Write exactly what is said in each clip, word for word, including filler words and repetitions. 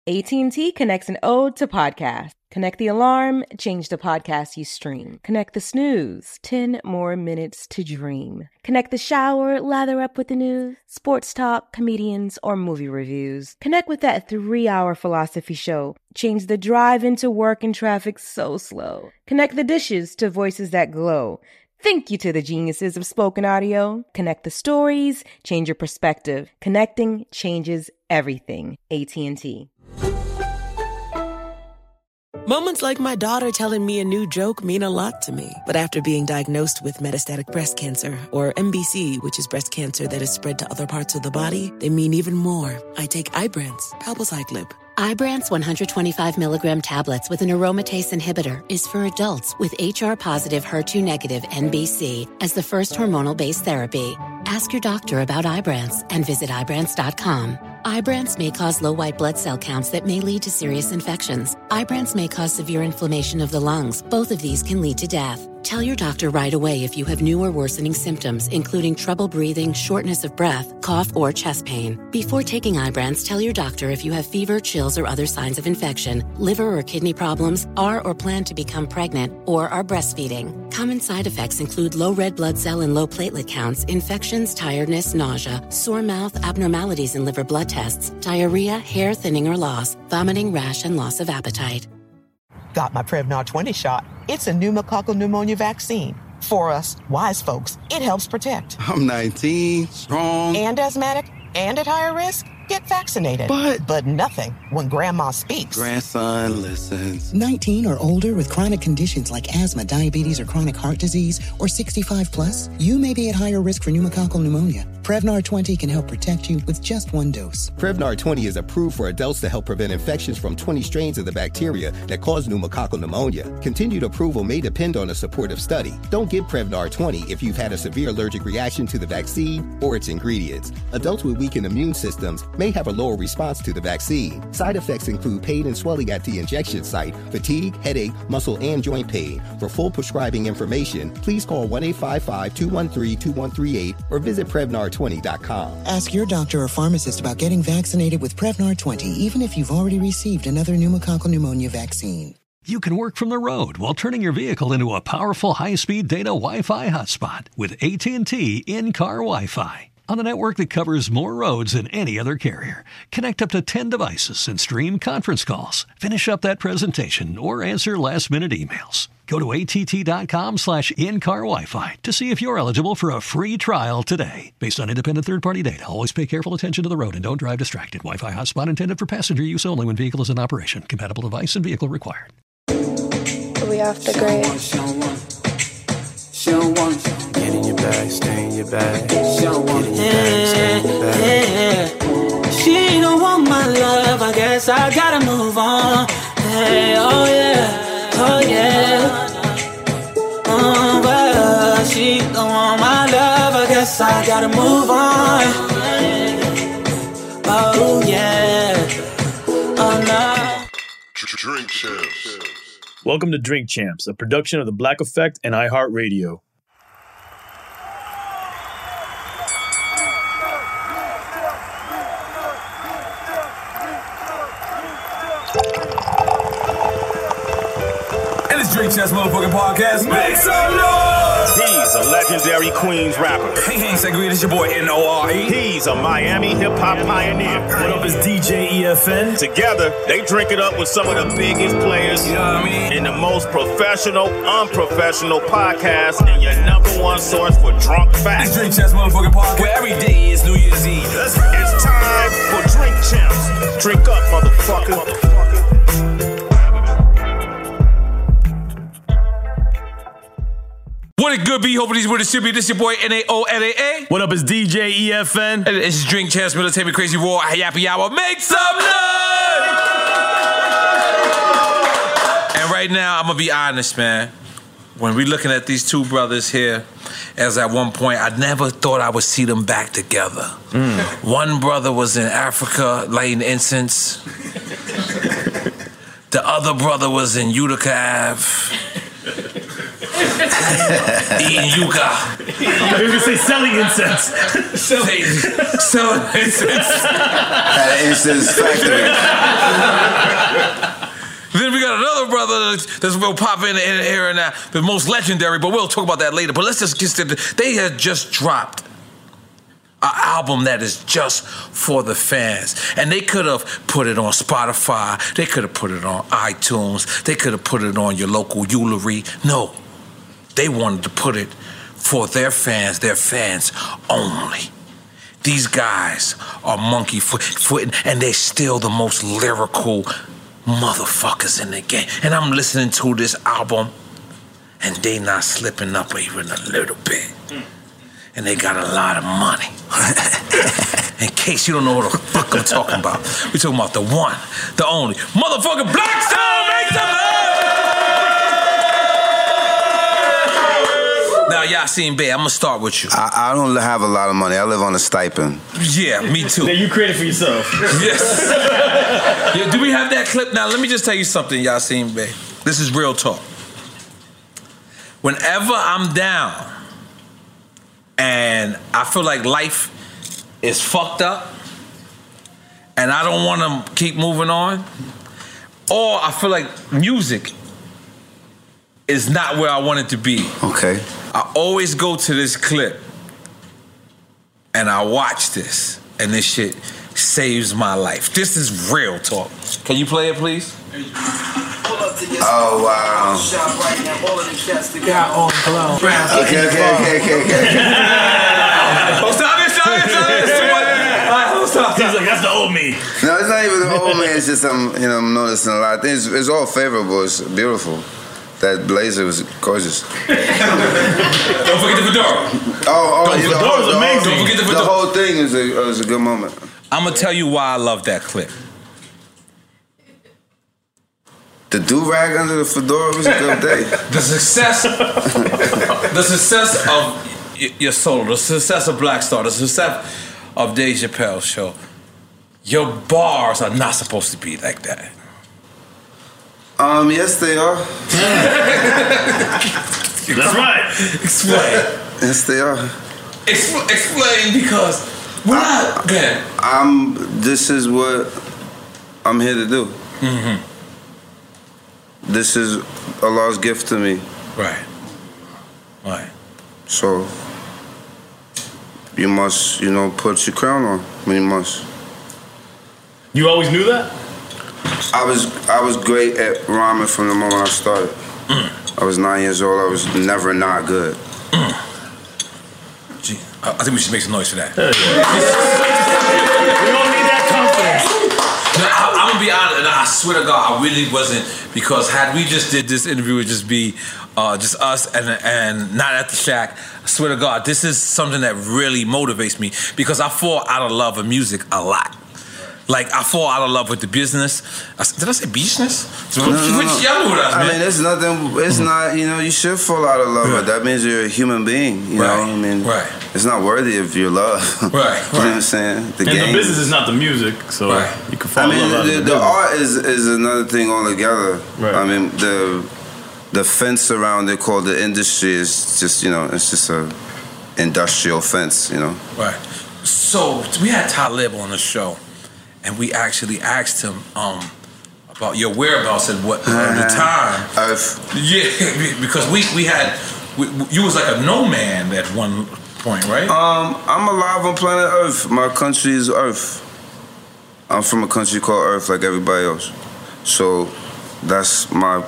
A T and T connects an ode to podcasts. Connect the alarm, change the podcast you stream. Connect the snooze, ten more minutes to dream. Connect the shower, lather up with the news, sports talk, comedians, or movie reviews. Connect with that three-hour philosophy show. Change the drive into work and traffic so slow. Connect the dishes to voices that glow. Thank you to the geniuses of spoken audio. Connect the stories, change your perspective. Connecting changes everything. A T and T. Moments like my daughter telling me a new joke mean a lot to me. But after being diagnosed with metastatic breast cancer, or M B C, which is breast cancer that is spread to other parts of the body, they mean even more. I take Ibrance, palbociclib. Ibrance one hundred twenty-five milligram tablets with an aromatase inhibitor is for adults with H R-positive, H E R two negative M B C as the first hormonal-based therapy. Ask your doctor about Ibrance and visit Ibrance dot com. Ibrance may cause low white blood cell counts that may lead to serious infections. Ibrance may cause severe inflammation of the lungs. Both of these can lead to death. Tell your doctor right away if you have new or worsening symptoms, including trouble breathing, shortness of breath, cough, or chest pain. Before taking Ibrance, tell your doctor if you have fever, chills, or other signs of infection, liver or kidney problems, are or plan to become pregnant, or are breastfeeding. Common side effects include low red blood cell and low platelet counts, infections, tiredness, nausea, sore mouth, abnormalities in liver blood tests, diarrhea, hair thinning or loss, vomiting, rash, and loss of appetite. Got my Prevnar twenty shot. It's a pneumococcal pneumonia vaccine. For us, wise folks, it helps protect. I'm nineteen, strong. And asthmatic, and at higher risk. Get vaccinated. But... But nothing when Grandma speaks. Grandson listens. nineteen or older with chronic conditions like asthma, diabetes, or chronic heart disease, or sixty-five plus, you may be at higher risk for pneumococcal pneumonia. Prevnar twenty can help protect you with just one dose. Prevnar twenty is approved for adults to help prevent infections from twenty strains of the bacteria that cause pneumococcal pneumonia. Continued approval may depend on a supportive study. Don't give Prevnar twenty if you've had a severe allergic reaction to the vaccine or its ingredients. Adults with weakened immune systems may have a lower response to the vaccine. Side effects include pain and swelling at the injection site, fatigue, headache, muscle, and joint pain. For full prescribing information, please call one eight five five, two one three, two one three eight or visit Prevnar twenty dot com. Ask your doctor or pharmacist about getting vaccinated with Prevnar twenty, even if you've already received another pneumococcal pneumonia vaccine. You can work from the road while turning your vehicle into a powerful high-speed data Wi-Fi hotspot with A T and T in-car Wi-Fi. On a network that covers more roads than any other carrier. Connect up to ten devices and stream conference calls. Finish up that presentation or answer last-minute emails. Go to att.com slash in-car Wi-Fi to see if you're eligible for a free trial today. Based on independent third-party data, always pay careful attention to the road and don't drive distracted. Wi-Fi hotspot intended for passenger use only when vehicle is in operation. Compatible device and vehicle required. We off the grid. She don't want you. Get in your bag, stay in your bag. She don't want you. Get in your bag, stay in your bag. She don't want my love, I guess I gotta move on. Hey, oh yeah, oh yeah. Oh, but she don't want my love, I guess I gotta move on. Oh yeah, oh no. Drink Champs. Welcome to Drink Champs, a production of The Black Effect and iHeartRadio. And it's Drink Champs motherfucking podcast. Make some noise! He's a legendary Queens rapper. Hey, hey, Segreed, it's your boy N O R E. He's a Miami hip-hop pioneer. What up, it's D J E F N. Together, they drink it up with some of the biggest players, you know what I mean? In the most professional, unprofessional podcast, and your number one source for drunk facts. It's Drink Champs motherfucking podcast, where every day is New Year's Eve. It's time for Drink Champs. Drink up, motherfucker. What it good be? Hopefully, what it should be. This your boy N A O L A A. What up, it's D J E F N. And it's Drink Champs Military Crazy War Happy Hour. Make some noise! And right now, I'm gonna be honest, man. When we looking at these two brothers here, as at one point, I never thought I would see them back together. Mm. One brother was in Africa lighting incense. The other brother was in Utica Ave. Eating yuca. I was gonna say selling incense. selling, selling incense. At an incense factory. This will pop in here and now. The most legendary, but we'll talk about that later. But let's just get to the, they had just dropped an album that is just for the fans. And they could have put it on Spotify. They could have put it on iTunes. They could have put it on your local Uluru. No. They wanted to put it for their fans, their fans only. These guys are monkey foot, foot and they're still the most lyrical motherfuckers in the game. And I'm listening to this album, and they not slipping up even a little bit. And they got a lot of money. In case you don't know what the fuck I'm talking about, we're talking about the one, the only, motherfucking Black Star. Make some noise! Now, Yasin Bey, I'm gonna start with you. I, I don't have a lot of money. I live on a stipend. Yeah, me too. That you created for yourself. Yes. Yeah, do we have that clip? Now, let me just tell you something, Yasin Bey. This is real talk. Whenever I'm down and I feel like life is fucked up and I don't want to keep moving on, or I feel like music is not where I want it to be. Okay. I always go to this clip and I watch this, and this shit saves my life. This is real talk. Can you play it, please? Oh, wow. Okay, okay, okay, okay, okay. Oh, stop it, stop it, stop it. Stop, He's like, that's the old me. No, it's not even the old me. It's just I'm, you know, I'm noticing a lot of things. It's all favorable. It's beautiful. That blazer was gorgeous. Don't forget the fedora. Oh, oh, Don't, you know, fedora's the, amazing. Whole, Don't forget the the fedora. whole thing is a, was a good moment. I'm gonna tell you why I love that clip. The do-rag under the fedora was a good day. The success, the success of y- your solo, the success of Black Star, the success of Dave Chappelle's show. Your bars are not supposed to be like that. Um, yes, they are. That's right. Explain. Yes, they are. Expl- explain because we're not. Again. I'm. This is what I'm here to do. Mm-hmm. This is Allah's gift to me. Right. Right. So you must, you know, put your crown on. I mean, you must. You always knew that? I was I was great at rhyming from the moment I started. Mm. I was nine years old. I was never not good. Mm. Gee, I I think we should make some noise for that. We don't need that confidence. No, I, I'm gonna be honest, and I swear to God, I really wasn't, because had we just did this interview, it would just be uh, just us and and not at the shack. I swear to God, this is something that really motivates me, because I fall out of love with music a lot. Like, I fall out of love with the business. I, did I say business? No, no, no. Y'all know what I I meant. mean, it's nothing. It's Mm-hmm. not. You know, you should fall out of love, Right. but that means you're a human being. You Right. know, I mean, Right. it's not worthy of your love. Right. You know what I'm saying? And the business is not the music, so Right. you can fall I mean, in love the, with the business. art is is another thing altogether. Right. I mean, the the fence around it called the industry is just, you know, it's just a industrial fence. You know. Right. So we had Talib on the show, and we actually asked him um, about your whereabouts and what at the time. Earth. Yeah, because we we had we, you was like a nomad at one point, right? Um, I'm alive on planet Earth. My country is Earth. I'm from a country called Earth, like everybody else. So that's my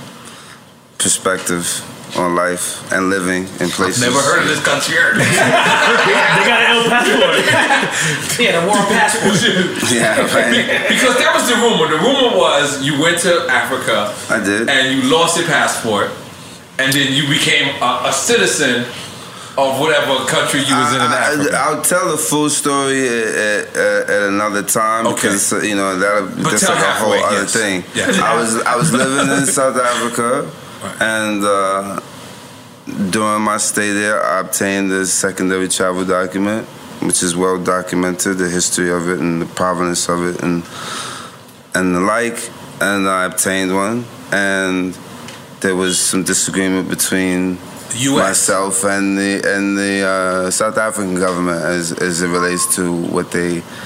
perspective on life and living in places. Never heard of this country. They got an L passport. Yeah, the war passport. Yeah, right. Because that was the rumor. The rumor was you went to Africa. I did. And you lost your passport, and then you became a, a citizen of whatever country you was in in Africa. I, I'll tell the full story at, at, at another time, Okay. because you know that But that's tell like a whole halfway, other yes. thing. Yes. I was I was living in South Africa, and uh, during my stay there, I obtained a secondary travel document, which is well documented, the history of it and the provenance of it, and and the like. And I obtained one, and there was some disagreement between U S myself and the and the uh, South African government as as it relates to what they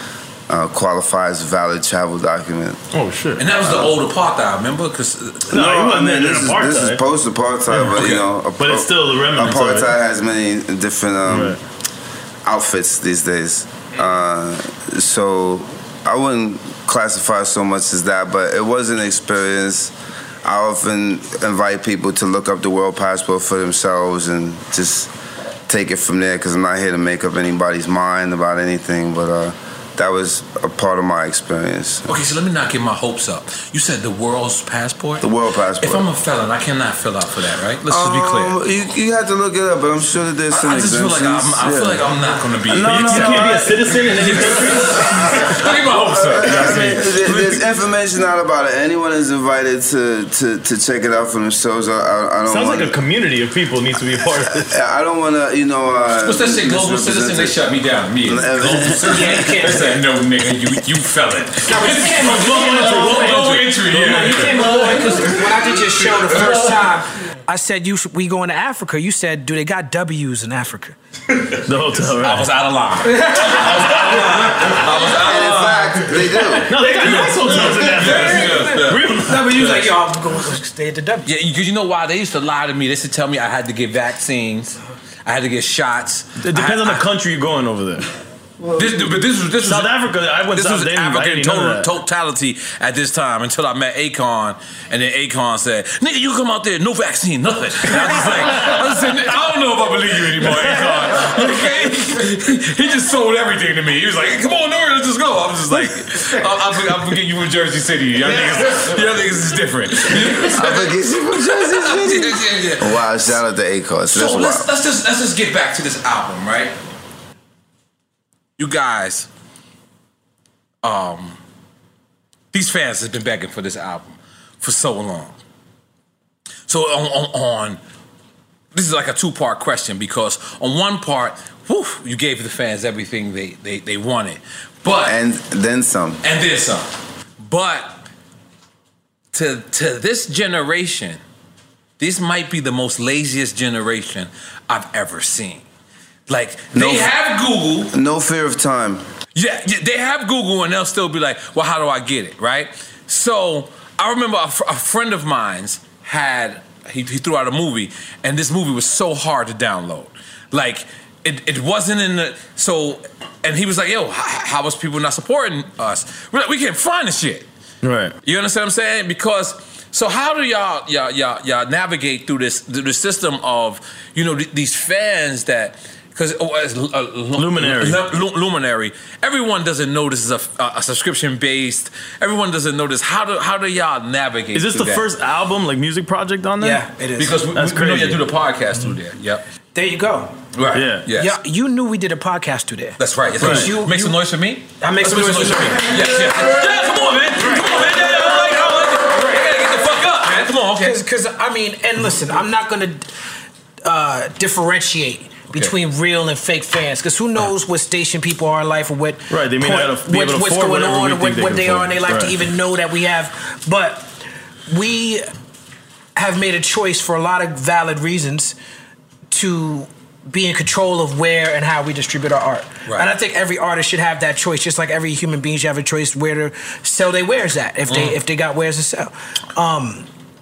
uh, qualify as a valid travel document. Oh shit! And that was the Uh, old apartheid, remember? Because no, I mean this is, this is post-apartheid, Yeah. but Okay. you know, But it's still the remnants of it. Apartheid has many different um, Right. outfits these days, uh, so I wouldn't classify so much as that, but it was an experience. I often invite people to look up the World Passport for themselves and just take it from there, because I'm not here to make up anybody's mind about anything, but uh, that was a part of my experience. Okay, so let me not get my hopes up. You said the world's passport? The World Passport. If I'm a felon, I cannot fill out for that, right? Let's just be clear. Um, you, you have to look it up, but I'm sure that there's I, some I just feel like I'm, exemptions. I feel Yeah. like I'm not going to be. No, no, you no, can't be I- a citizen in any country. Look at my hopes up. You know what I mean? There- There's information out about it. Anyone is invited to, to, to check it out for themselves. I, I, I don't Sounds wanna, like a community of people needs to be a part of this. I don't want to, you know. Uh, What's that shit? Global citizen? They shut me down. Me. Global citizen. Yeah, you can't They said, no, nigga, you you felon. No, but you came up Low entry, low entry, No, yeah. you came up because when I did your show the first time, I said you should, we going to Africa. You said, do they got W's in Africa? The hotel, right? I was out of line. I was out of line. I was out of line. In fact, they do. No, they got nice hotels in Africa. Yes, yes, yes. Real No, but you was like, yo, I'm going to stay at the W. Yeah, because you know why? They used to lie to me. They used to tell me I had to get vaccines. I had to get shots. It depends I, on the I, country you're going over there. This, but this was this South was, Africa. I went This South was Africa. African total, totality at this time until I met Akon, and then Akon said, "Nigga, you come out there, no vaccine, nothing." And I was just like, I, was saying, I don't know if I believe you anymore, Akon. Okay? He just sold everything to me. He was like, "Come on, Nori, let's just go." I was just like, "I, I, forget, I forget you from Jersey City. Y'all niggas, y'all niggas is different." I forget you from Jersey City. Yeah, yeah, yeah. Wow, shout out to Akon. So, So that's let's wild. let's just let's just get back to this album, right? You guys, um, these fans have been begging for this album for so long. So on, on, on this is like a two-part question, because on one part, whew, you gave the fans everything they, they, they wanted, but and then some, and then some. But to to this generation, this might be the most laziest generation I've ever seen. Like, they No- have Google. No fear of time. Yeah, yeah, they have Google, and they'll still be like, well, how do I get it, right? So I remember a, fr- a friend of mine's had, he, he threw out a movie, and this movie was so hard to download. Like, it, it wasn't in the, so, and he was like, yo, how, how was people not supporting us? We're like, we can't find the shit. Right. You understand what I'm saying? Because, so how do y'all y'all y'all, y'all navigate through this through the system of, you know, th- these fans that, because uh, Luminary. Lu- Luminary, everyone doesn't know this is a, a subscription based. Everyone doesn't know this. How do how do y'all navigate? Is this through the that? first album, like music project on there? Yeah, it is. Because we, That's we, we know crazy. you do the podcast through there. Yep. There you go. Right. Yeah. Yes. Yeah, you knew we did a podcast through there. That's right. That's Right. right. You- Make some you- noise for me. I make some Let's noise for me. Yes, yes. Yeah, come on, man. Come on, man. Yeah, I like it. I like it. I gotta get the fuck up, man. Come on, okay. Because, I mean, and listen, I'm not going to uh, differentiate between real and fake fans, because who knows what station people are in life, or what Right, they may point- not be what- able to what's afford going whatever on, we or what, think they what can they are in their afford. life Right. to even know that we have. But we have made a choice for a lot of valid reasons to be in control of where and how we distribute our art. Right. And I think every artist should have that choice, just like every human being should have a choice where to sell their wares at, if they Mm. if they got wares to sell. Um,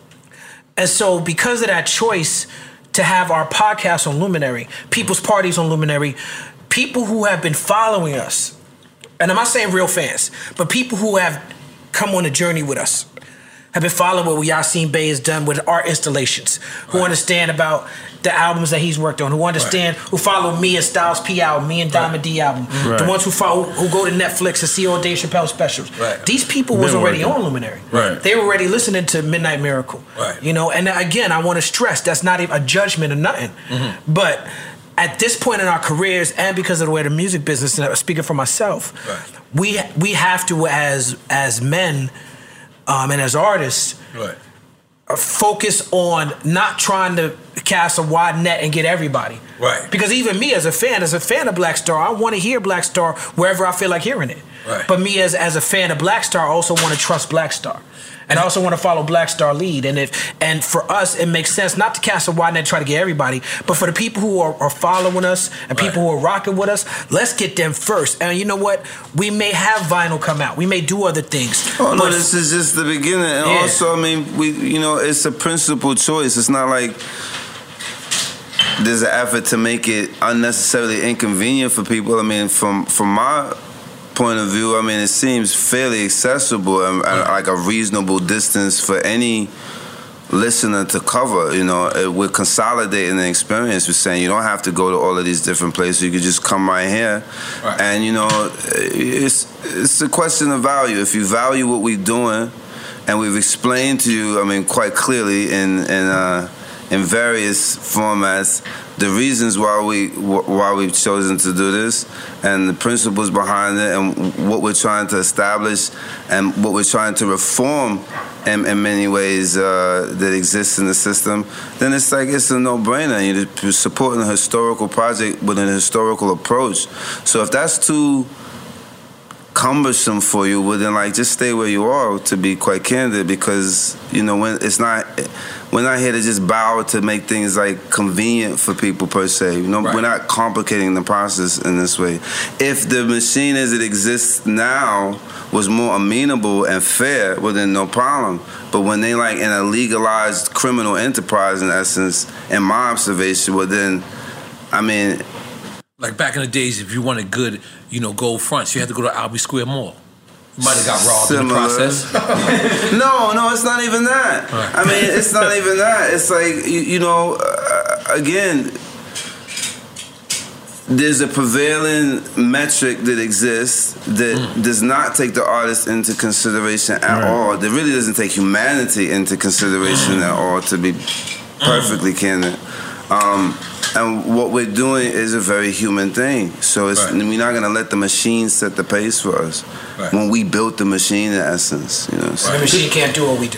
and so because of that choice to have our podcast on Luminary, people's parties on Luminary, people who have been following us, and I'm not saying real fans, but people who have come on a journey with us, have been following what Yasin Bey has done with art installations, who understand about the albums that he's worked on, who understand, who follow me and Styles P album, me and Diamond D album, Right. the ones who follow, who go to Netflix and see all Dave Chappelle specials. Right. These people Been was already working. on Luminary. Right. They were already listening to Midnight Miracle. Right. You know, and again, I want to stress that's not even a judgment or nothing, Mm-hmm. but at this point in our careers, and because of the way the music business, and I'm speaking for myself, Right. we we have to as as men um, and as artists Right. uh, focus on not trying to cast a wide net and get everybody. Right. Because even me as a fan, as a fan of Black Star, I want to hear Black Star wherever I feel like hearing it. Right. But me as as a fan of Black Star, I also want to trust Black Star. And I also want to follow Black Star lead. And if and for us, it makes sense not to cast a wide net and try to get everybody, but for the people who are, are following us and people who are rocking with us, let's get them first. And you know what? We may have vinyl come out. We may do other things. Oh no, this is just the beginning. And Yeah. also, I mean, we you know, it's a principled choice. It's not like there's an effort to make it unnecessarily inconvenient for people. I mean, from from my point of view, I mean, it seems fairly accessible and, and like a reasonable distance for any listener to cover. You know, It- we're consolidating the experience. We're saying you don't have to go to all of these different places. You could just come right here. Right. And, you know, it's it's a question of value. If you value what we're doing, and we've explained to you, I mean, quite clearly in in uh, in various formats, the reasons why we why we've chosen to do this, and the principles behind it, and what we're trying to establish, and what we're trying to reform, in, in many ways uh, that exists in the system, then it's like it's a no-brainer. You're supporting a historical project with an historical approach. So if that's too cumbersome for you, well then like just stay where you are, to be quite candid, because you know when it's not we're not here to just bow to make things like convenient for people per se. You know, Right. we're not complicating the process in this way. If the machine as it exists now was more amenable and fair, well then no problem. But when they like in a legalized criminal enterprise, in essence, in my observation, well then, I mean, Like back in the days, if you wanted good, you know, gold fronts, you had to go to Albee Square Mall. You might have got robbed in the Similar. process. no, no, it's not even that. Right. I mean, it's not even that. It's like, you, you know, uh, again, there's a prevailing metric that exists that Mm. does not take the artist into consideration at Right. all. That really doesn't take humanity into consideration at all, to be perfectly candid. Um, and what we're doing is a very human thing. So it's, Right. we're not going to let the machine set the pace for us. Right. When we built the machine, in essence, you know. So. The machine can't do what we do.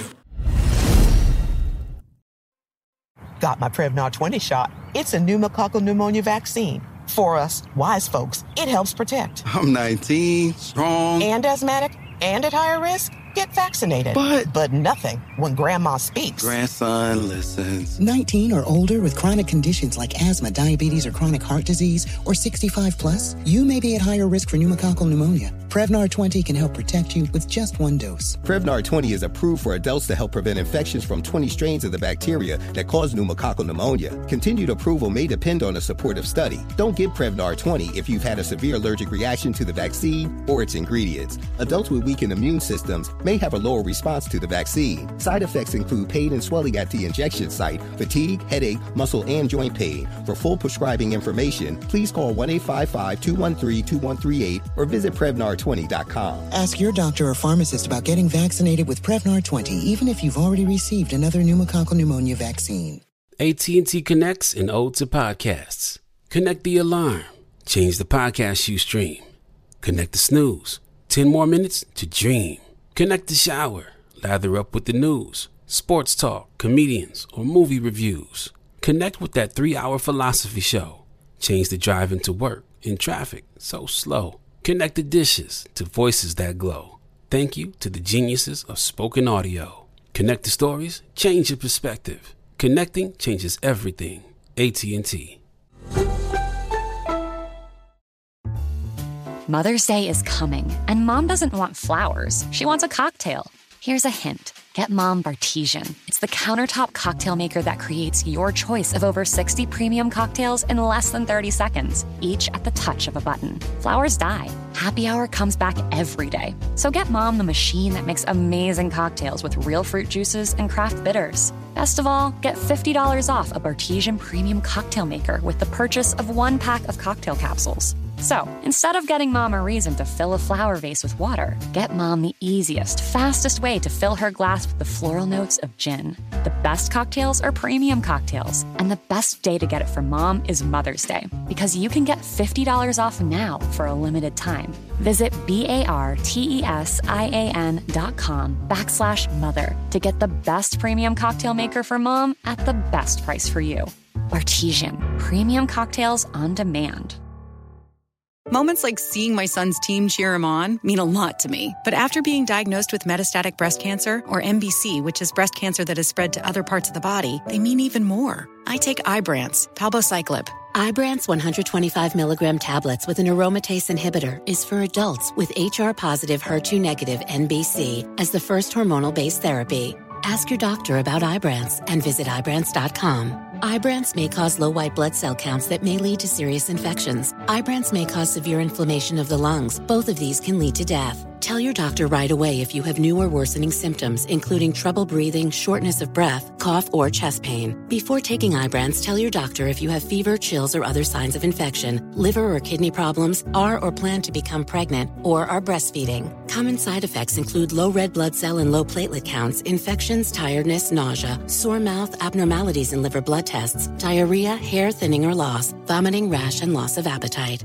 Got my Prevnar twenty shot. It's a pneumococcal pneumonia vaccine. For us, wise folks, it helps protect. I'm nineteen, strong. And asthmatic and at higher risk, get vaccinated. But- But nothing when grandma speaks. Grandson listens. nineteen or older with chronic conditions like asthma, diabetes, or chronic heart disease, or sixty-five plus, you may be at higher risk for pneumococcal pneumonia. Prevnar twenty can help protect you with just one dose. Prevnar twenty is approved for adults to help prevent infections from twenty strains of the bacteria that cause pneumococcal pneumonia. Continued approval may depend on a supportive study. Don't give Prevnar twenty if you've had a severe allergic reaction to the vaccine or its ingredients. Adults with weakened immune systems may have a lower response to the vaccine. Side effects include pain and swelling at the injection site, fatigue, headache, muscle, and joint pain. For full prescribing information, please call one eight five five, two one three, two one three eight or visit Prevnar twenty dot com. Ask your doctor or pharmacist about getting vaccinated with Prevnar twenty, even if you've already received another pneumococcal pneumonia vaccine. A T and T connects an ode to podcasts. Connect the alarm. Change the podcast you stream. Connect the snooze. Ten more minutes to dream. Connect the shower. Lather up with the news, sports talk, comedians, or movie reviews. Connect with that three-hour philosophy show. Change the drive into work in traffic so slow. Connect the dishes to voices that glow. Thank you to the geniuses of spoken audio. Connect the stories, change your perspective. Connecting changes everything. A T and T. Mother's Day is coming, and Mom doesn't want flowers. She wants a cocktail. Here's a hint. Get Mom Bartesian. It's the countertop cocktail maker that creates your choice of over sixty premium cocktails in less than thirty seconds, each at the touch of a button. Flowers die. Happy Hour comes back every day. So get Mom the machine that makes amazing cocktails with real fruit juices and craft bitters. Best of all, get fifty dollars off a Bartesian premium cocktail maker with the purchase of one pack of cocktail capsules. So, instead of getting Mom a reason to fill a flower vase with water, get Mom the easiest, fastest way to fill her glass with the floral notes of gin. The best cocktails are premium cocktails, and the best day to get it for Mom is Mother's Day, because you can get fifty dollars off now for a limited time. Visit B-A-R-T-E-S-I-A-N dot com backslash mother to get the best premium cocktail maker for Mom at the best price for you. Bartesian, premium cocktails on demand. Moments like seeing my son's team cheer him on mean a lot to me. But after being diagnosed with metastatic breast cancer, or M B C, which is breast cancer that has spread to other parts of the body, they mean even more. I take Ibrance, palbociclib. Ibrance one hundred twenty-five milligram tablets with an aromatase inhibitor is for adults with H R-positive, H E R two negative N B C as the first hormonal-based therapy. Ask your doctor about Ibrance and visit Ibrance dot com. Ibrance may cause low white blood cell counts that may lead to serious infections. Ibrance may cause severe inflammation of the lungs. Both of these can lead to death. Tell your doctor right away if you have new or worsening symptoms, including trouble breathing, shortness of breath, cough, or chest pain. Before taking Ibrance, tell your doctor if you have fever, chills, or other signs of infection, liver or kidney problems, are or plan to become pregnant, or are breastfeeding. Common side effects include low red blood cell and low platelet counts, infections, tiredness, nausea, sore mouth, abnormalities in liver blood tests, diarrhea, hair thinning or loss, vomiting, rash, and loss of appetite.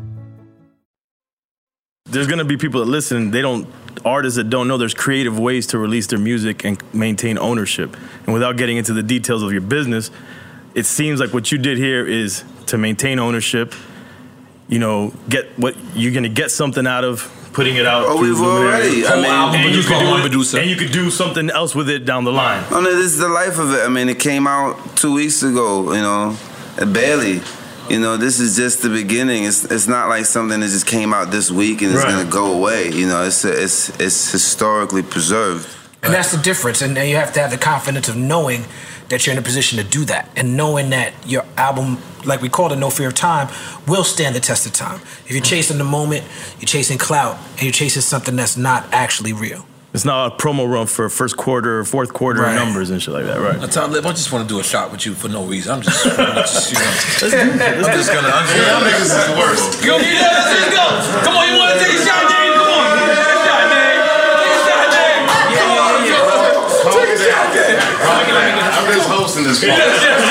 There's going to be people that listen, they don't, artists that don't know there's creative ways to release their music and maintain ownership. And without getting into the details of your business, it seems like what you did here is to maintain ownership, you know, get what you're going to get something out of putting it out. Oh, we've already. I mean, and you, could do it, and you could do something else with it down the line. Oh, no, this is the life of it. I mean, it came out two weeks ago, you know, barely. You know, this is just the beginning. It's it's not like something that just came out this week and it's right. going to go away. You know, it's it's it's historically preserved. And that's the difference. And you have to have the confidence of knowing that you're in a position to do that, and knowing that your album, like we call it No Fear of Time, will stand the test of time. If you're chasing the moment, you're chasing clout, and you're chasing something that's not actually real. It's not a promo run for first quarter or fourth quarter Right. numbers and shit like that, right? Now, Tom Lip, I just want to do a shot with you for no reason. I'm just, I'm just you know, I'm just gonna. I'm just Y'all gonna. niggas is the worst. Go, get that, let's go. Come on, you want to take a shot, Dave? Come on, take a shot, Dave. Take a shot, Dave. Come on, take a shot, Dave. I'm just hosting this one. Yes, yes,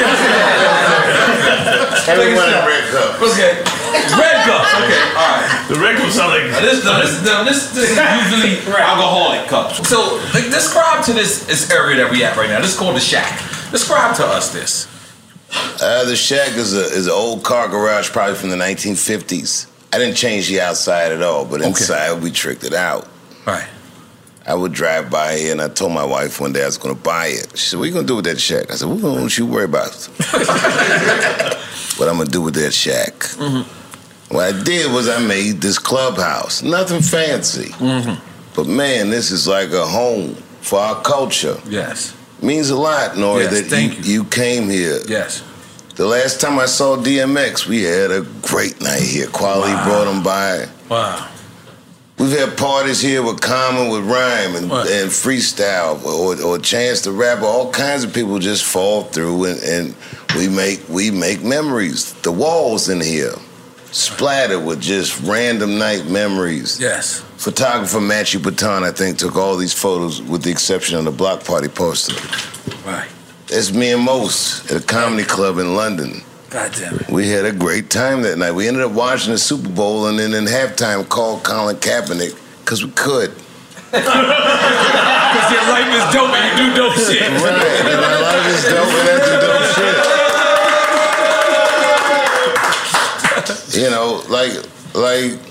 yes. Everyone in red cup. Okay. Red cup. Okay. All right. The red cup sound like Now, this, no, this, no, this, this is usually alcoholic cups. So, like, describe to this, this area that we at right now. This is called the Shack. Describe to us this. Uh, the Shack is a is an old car garage, probably from the nineteen fifties. I didn't change the outside at all, but inside okay. we tricked it out. Right. I would drive by here, and I told my wife one day I was going to buy it. She said, "What are you going to do with that Shack?" I said, "What don't you worry about it." What I'm going to do with that Shack. Mm-hmm. What I did was I made this clubhouse. Nothing fancy. Mm-hmm. But man, this is like a home for our culture. Yes. Means a lot, Nori, Yes, that thank you, you came here. Yes. The last time I saw D M X, we had a great night here. Quality Wow. brought him by. Wow. We've had parties here with Common, with Rhyme, and, and freestyle, or, or a chance to rap. All kinds of people just fall through, and, and we make we make memories. The walls in here splattered with just random night memories. Yes. Photographer Matthew Patan, I think, took all these photos with the exception of the Block Party poster. Right. It's me and Most at a comedy club in London. God damn it. We had a great time that night. We ended up watching the Super Bowl and then in halftime called Colin Kaepernick because we could. Because your life is dope and you do dope shit. Right. And my life is dope and I do dope shit. You know, like, like,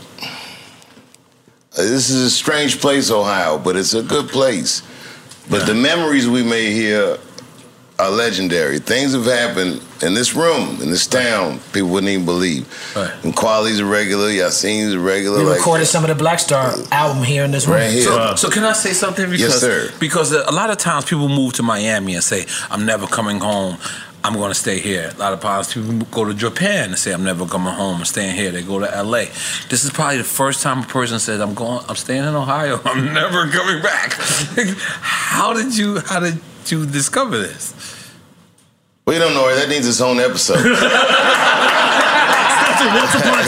this is a strange place, Ohio, but it's a good place. But yeah. the memories we made here are legendary. Things have happened in this room, in this town, people wouldn't even believe. Right. And Quality's a regular, Yassine's a regular. We like, recorded some of the Black Star album here in this room. Right here. So, so can I say something? Because, Yes, sir. Because a lot of times people move to Miami and say, I'm never coming home. I'm going to stay here. A lot of times people go to Japan and say, I'm never coming home. I'm staying here. They go to L A. This is probably the first time a person says, I'm going. I'm staying in Ohio. I'm never coming back. How did you? How did you discover this? We don't know. That needs its own episode. Once upon a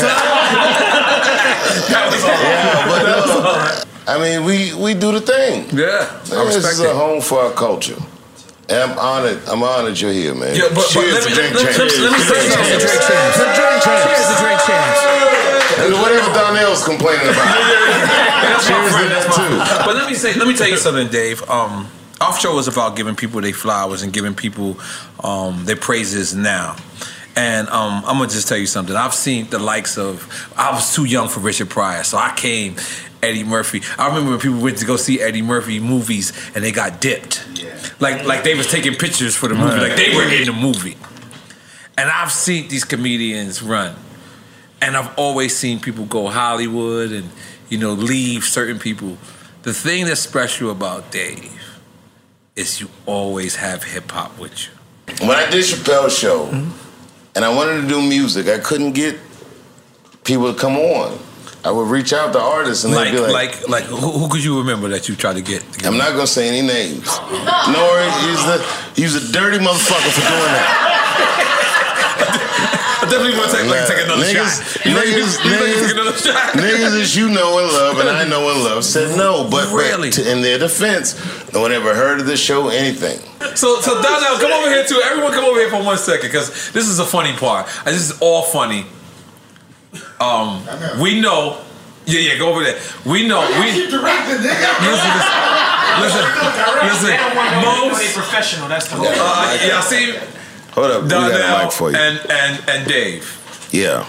Yeah, time. but no, I mean, we we do the thing. Yeah, I this respect is it. a home for our culture. And I'm honored. I'm honored you're here, man. Yeah, but, but Cheers let me, to Drink let, Champs. let, let me say Cheers something. to Drink Champs. To Drink Champs. Cheers to Drink Champs. And whatever Donnell's complaining about. That's my Cheers friend, to that's that my- too. But let me say, let me tell you something, Dave. Um, our show is about giving people their flowers and giving people um, their praises now. And um, I'm gonna just tell you something. I've seen the likes of. I was too young for Richard Pryor, so I came Eddie Murphy. I remember when people went to go see Eddie Murphy movies and they got dipped, yeah. like like they was taking pictures for the movie, right. like they were in the movie. And I've seen these comedians run, and I've always seen people go Hollywood and you know leave certain people. The thing that's special about Dave is you always have hip hop with you. When I did Chappelle's show, mm-hmm. and I wanted to do music, I couldn't get people to come on. I would reach out to artists and like, they'd be like, like, like, who, who could you remember that you tried to get? To get I'm not gonna say any names. Nori, he's the he's a dirty motherfucker for doing that. I definitely want to take, like, take another niggas, shot. You niggas, like, you, you niggas, like take another shot. Niggas that you know and love and I know and love said no, but, really? but to, in their defense, no one ever heard of the show, anything. So, so Donnell, come over here too. Everyone, come over here for one second, because this is a funny part. And this is all funny. Um, we know. Yeah, yeah, go over there. We know. We listen, listen, listen, listen. Most professional. That's the whole. Uh, y'all see. Hold up, Donnell, we got a mic for you. And and and Dave. Yeah.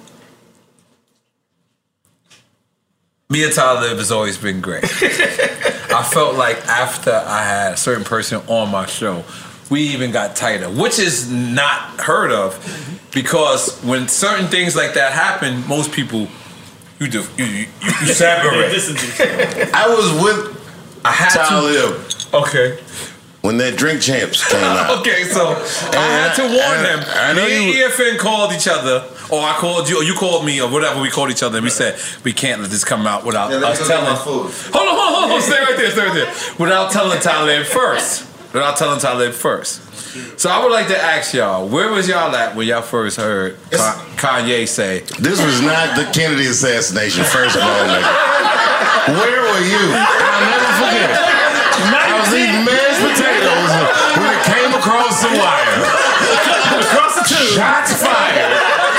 Me and Talib has always been great. I felt like after I had a certain person on my show, we even got tighter, which is not heard of, because when certain things like that happen, most people you do you you, you separate. I was with I had Talib. To. Okay. When that Drink Champs came out. Okay, so I had to warn him. I know Me and you. E F N called each other, or I called you, or you called me, or whatever. We called each other, and we said we can't let this come out without Yeah, us telling. Hold on, hold on, hold on, stay right there, stay right there. Without telling Talib first. Without telling Talib first. So I would like to ask y'all, where was y'all at when y'all first heard Kanye say? This was not the Kennedy assassination, first of all, nigga. Where were you? I'll never forget it. I was eating mashed potatoes when it came across the wire. Across the tube. Shots fired.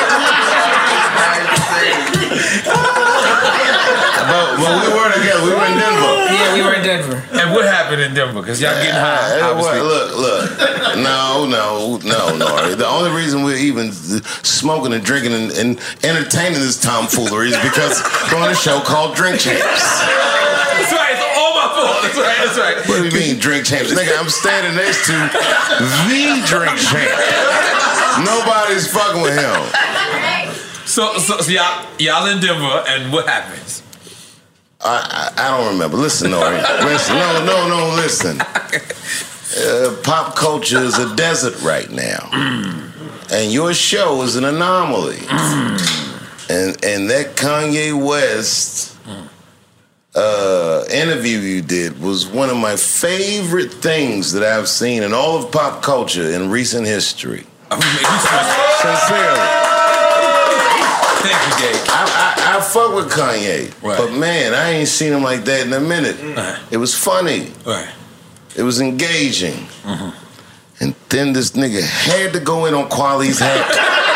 but, but we were together. We were in Denver. Yeah, we were in Denver. And what happened in Denver? Because y'all getting high, Uh, obviously. look, look. No, no, no, no. The only reason we're even smoking and drinking and, and entertaining this tomfoolery is because we're on a show called Drink Champs. That's right. It's all my fault. That's right. That's right. What do you mean, Drink Champs? Nigga, I'm standing next to the Drink Champ. Nobody's fucking with him. So, so, so y'all, y'all in Denver, and what happens? I, I, I don't remember. Listen, Nori. Listen, no, no, no, listen. Uh, pop culture is a desert right now. Mm. And your show is an anomaly. Mm. And and that Kanye West uh, interview you did was one of my favorite things that I've seen in all of pop culture in recent history. Sincerely. Thank you, Gabe. I, I, I fuck with Kanye, right. But man, I ain't seen him like that in a minute. Right. It was funny. Right. It was engaging. Mm-hmm. And then this nigga had to go in on Kweli's hat.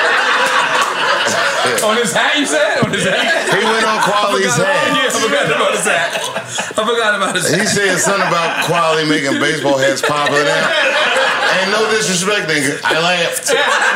On his hat, you said? On his hat? He went on Kweli's hat. Yeah, I forgot about his hat. I forgot about his hat. He said something about Kweli making baseball hats popular now. Ain't no disrespect, nigga. I laughed.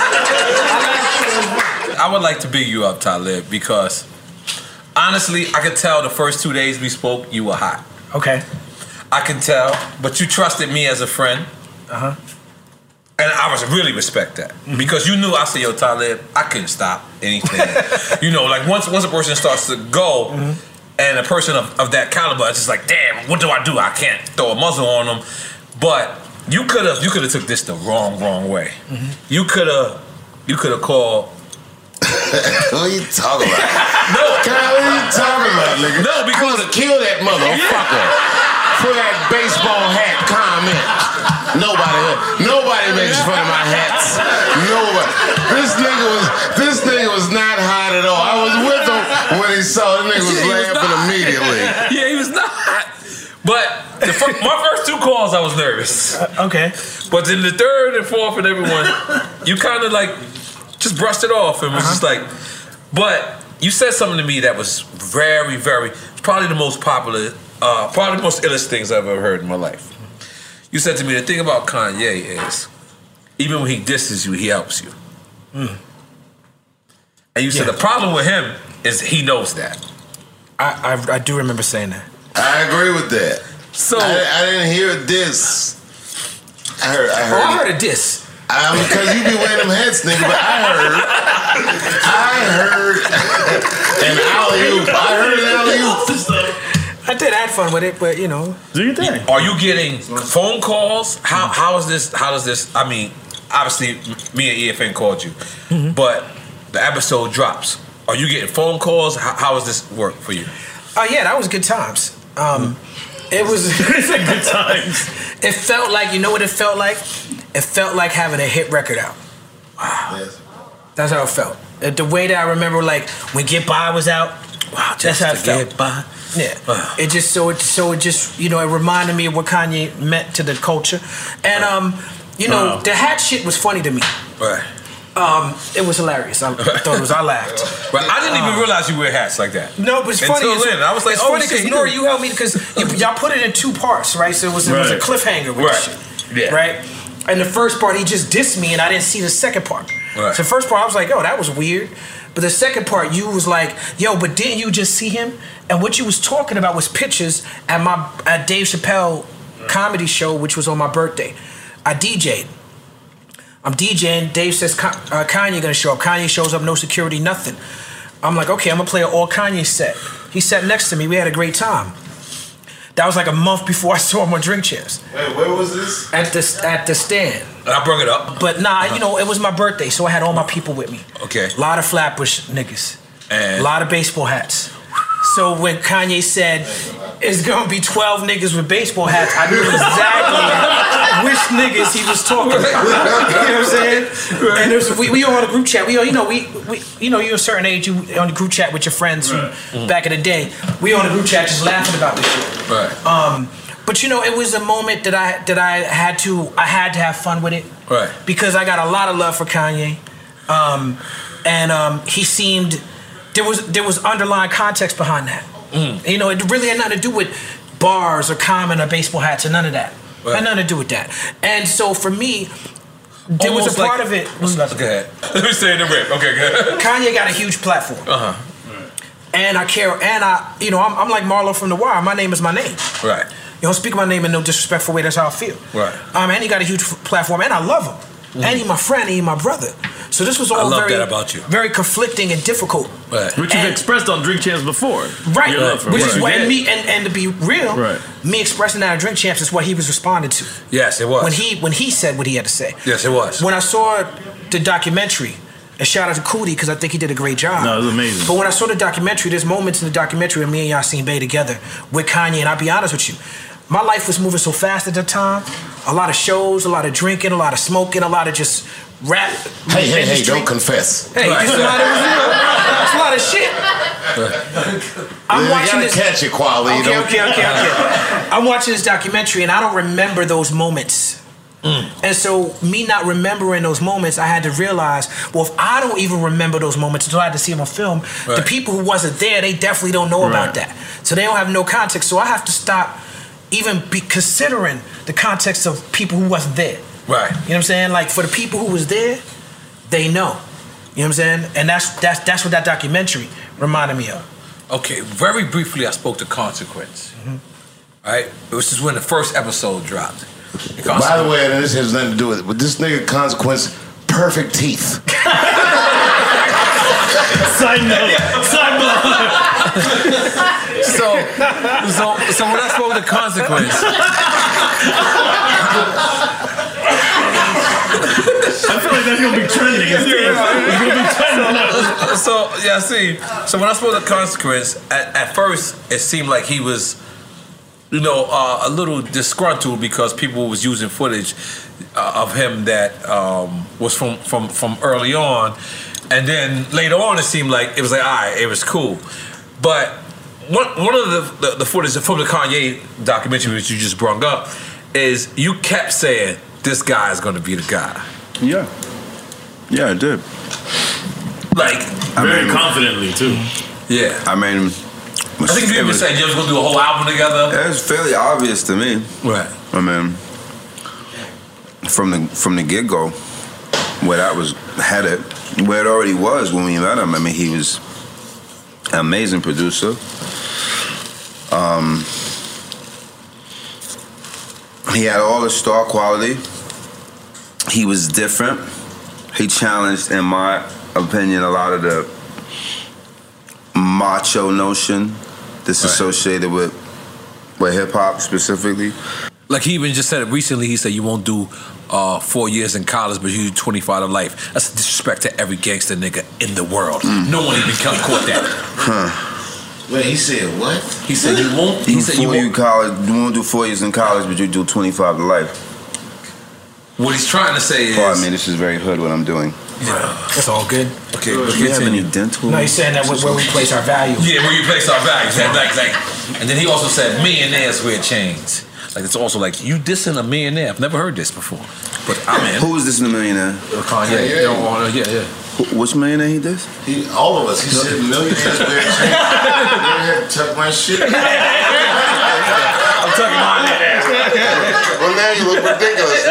I would like to big you up, Talib, because honestly, I could tell the first two days we spoke, you were hot. Okay. I can tell, but you trusted me as a friend. Uh-huh. And I was really respect that. Mm-hmm. Because you knew I said, yo, Talib, I couldn't stop anything. You know, like once once a person starts to go, mm-hmm. and a person of, of that caliber, it's just like, damn, what do I do? I can't throw a muzzle on them. But you could have you could have took this the wrong, wrong way. Mm-hmm. You could have you could have called. What are you talking about? No. God, what are you talking about, nigga? No, because I kill that motherfucker yeah. for that baseball hat comment. Nobody, nobody makes fun of my hats. Nobody. This nigga was, this nigga was not hot at all. I was with him when he saw it. This nigga was yeah, laughing was immediately. Yeah, he was not. But the first, my first two calls, I was nervous. Uh, okay. But then the third and fourth and everyone, you kind of like just brushed it off and was uh-huh. just like, but you said something to me that was very, very, probably the most popular, uh, probably the most illest things I've ever heard in my life. You said to me, the thing about Kanye is, even when he disses you, he helps you. Mm. And you said Yeah. the problem with him is he knows that. I, I I do remember saying that. I agree with that. So I, I didn't hear a diss. I heard. I heard. Oh, I it. heard a diss. I mean, because you be wearing them hats, nigga. But I heard. I heard an alley oop. I heard an alley oop. I did. I had fun with it, but you know. Do you think? Are you getting phone calls? How how is this? How does this? I mean, obviously, me and E F N called you, Mm-hmm. but the episode drops. Are you getting phone calls? How, how does this work for you? Oh yeah, that was good times. Um, it was good times. It felt like, you know what it felt like? It felt like having a hit record out. Wow. That's how it felt. Uh, The way that I remember, like when Get By was out. Wow, that's how it to felt. get by. Yeah. It just so it so it just you know it reminded me of what Kanye meant to the culture, and um you know Wow. the hat shit was funny to me. Right. Um, it was hilarious. I thought it was. I laughed. But I didn't even Um, realize you wear hats like that. No, but it's funny. Until It's, then, I was like, it's oh, funny shit, because he Nora, did- you helped me because y'all put it in two parts, right? So it was, it was a Right. cliffhanger with Right. the shit, Yeah. right? And the first part, he just dissed me, and I didn't see the second part. Right. So the first part, I was like, oh, that was weird. But the second part, you was like, yo, but didn't you just see him? And what you was talking about was pictures at my at Dave Chappelle comedy show, which was on my birthday. I D J'd. I'm DJing. Dave says Ka- uh, Kanye gonna show up. Kanye shows up, no security, nothing. I'm like, okay, I'm gonna play an all Kanye set. He sat next to me. We had a great time. That was like a month before I saw him on Drink Champs. Wait, where was this? At the at the stand. And I brought it up. But nah, you know, it was my birthday, so I had all my people with me. Okay. A lot of Flatbush niggas. And A lot of baseball hats. So when Kanye said it's gonna be twelve niggas with baseball hats, I knew exactly which niggas he was talking about. You know what I'm saying? And there's, we we all on a group chat. We all, you know, we, we you know, you're a certain age, you on the group chat with your friends from back in the day. We on the group chat just laughing about this shit. Right. Um, but you know, it was a moment that I that I had to I had to have fun with it. Right. Because I got a lot of love for Kanye. Um, and um, he seemed there was there was underlying context behind that. Mm. You know, it really had nothing to do with bars or Common or baseball hats or none of that. Right. Had nothing to do with that. And so for me, there was Almost a part like- of it. Go ahead. Let me say in the rip. Okay, go ahead. Kanye got a huge platform. Uh huh. And I care, and I, you know, I'm, I'm like Marlo from The Wire. My name is my name. Right. You don't speak my name in no disrespectful way. That's how I feel. Right. Um, and he got a huge f- platform, and I love him. Mhm. And he my friend, and he my brother. So this was all I love very, that about you. very conflicting and difficult. Right. Which you've expressed on Drink Champs before. Right. Your love for Which him. is what, and me, and, and to be real, Right. me expressing that at Drink Champs is what he was responding to. Yes, it was. When he when he said what he had to say. Yes, it was. When I saw the documentary, and shout out to Cootie because I think he did a great job. No, it was amazing. But when I saw the documentary, there's moments in the documentary of me and Yasin Bey together with Kanye, and I'll be honest with you, my life was moving so fast at the time. A lot of shows, a lot of drinking, a lot of smoking, a lot of just rap. Hey, hey, hey! industry. Don't confess. Hey, just a lot of, you know, it's a lot of shit. I'm You watching gotta this. catch it, quality. Okay, Don't- okay, okay, okay. I'm watching this documentary and I don't remember those moments. And so, me not remembering those moments, I had to realize, well, if I don't even remember those moments until I had to see them on film, the Right. people who wasn't there, they definitely don't know about that. So they don't have no context. So I have to stop even be considering the context of people who wasn't there. Right. You know what I'm saying? Like for the people who was there, they know. You know what I'm saying? And that's that's that's what that documentary reminded me of. Okay, very briefly, I spoke to Consequence. Mm-hmm. Right? This is when the first episode dropped. By the way, this has nothing to do with it, but this nigga Consequence, perfect teeth. Side note. Side note. so, so, so when I spoke to Consequence, I feel like that's gonna be trending. It's, it's gonna be trending. So, so yeah, see. So when I spoke to Consequence, at, at first it seemed like he was, you know, uh, a little disgruntled because people was using footage uh, of him that um, was from, from from early on, and then later on it seemed like it was like, all right, it was cool, but one one of the the, the footage from the Kanye documentary which you just brought up is you kept saying this guy is going to be the guy. Yeah, yeah, I did. Like I very mean, confidently too. Yeah, I mean. I think you even said you was gonna do a whole album together. It was fairly obvious to me. Right. I mean, from the from the get go, where that was headed, where it already was when we met him. I mean, he was an amazing producer. Um, he had all the star quality. He was different. He challenged, in my opinion, a lot of the macho notion that's associated with, with hip-hop specifically. Like he even just said it recently, he said you won't do uh, four years in college, but you do twenty-five to life. That's a disrespect to every gangster nigga in the world. Mm. No one even caught that. Huh. Wait, he said what? He said you won't. He You said four you won't. you college, you won't do four years in college, but you do twenty-five to life. What he's trying to say is. Pardon me, this is very hood what I'm doing. Yeah. It's all good. Okay, do you have any dental? No, he's saying that where we place our value. Yeah, where you place our value. Like, like, and then he also said millionaires wear chains. Like it's also like you dissing a millionaire. I've never heard this before, but I'm in. Who is this millionaire? Kanye. Yeah, yeah. You know, yeah, yeah. Wh- Which millionaire he dissed? He, all of us. He said millionaires wear chains. I had to tuck my shit. I'm tucking mine in there. Well, now you look ridiculous.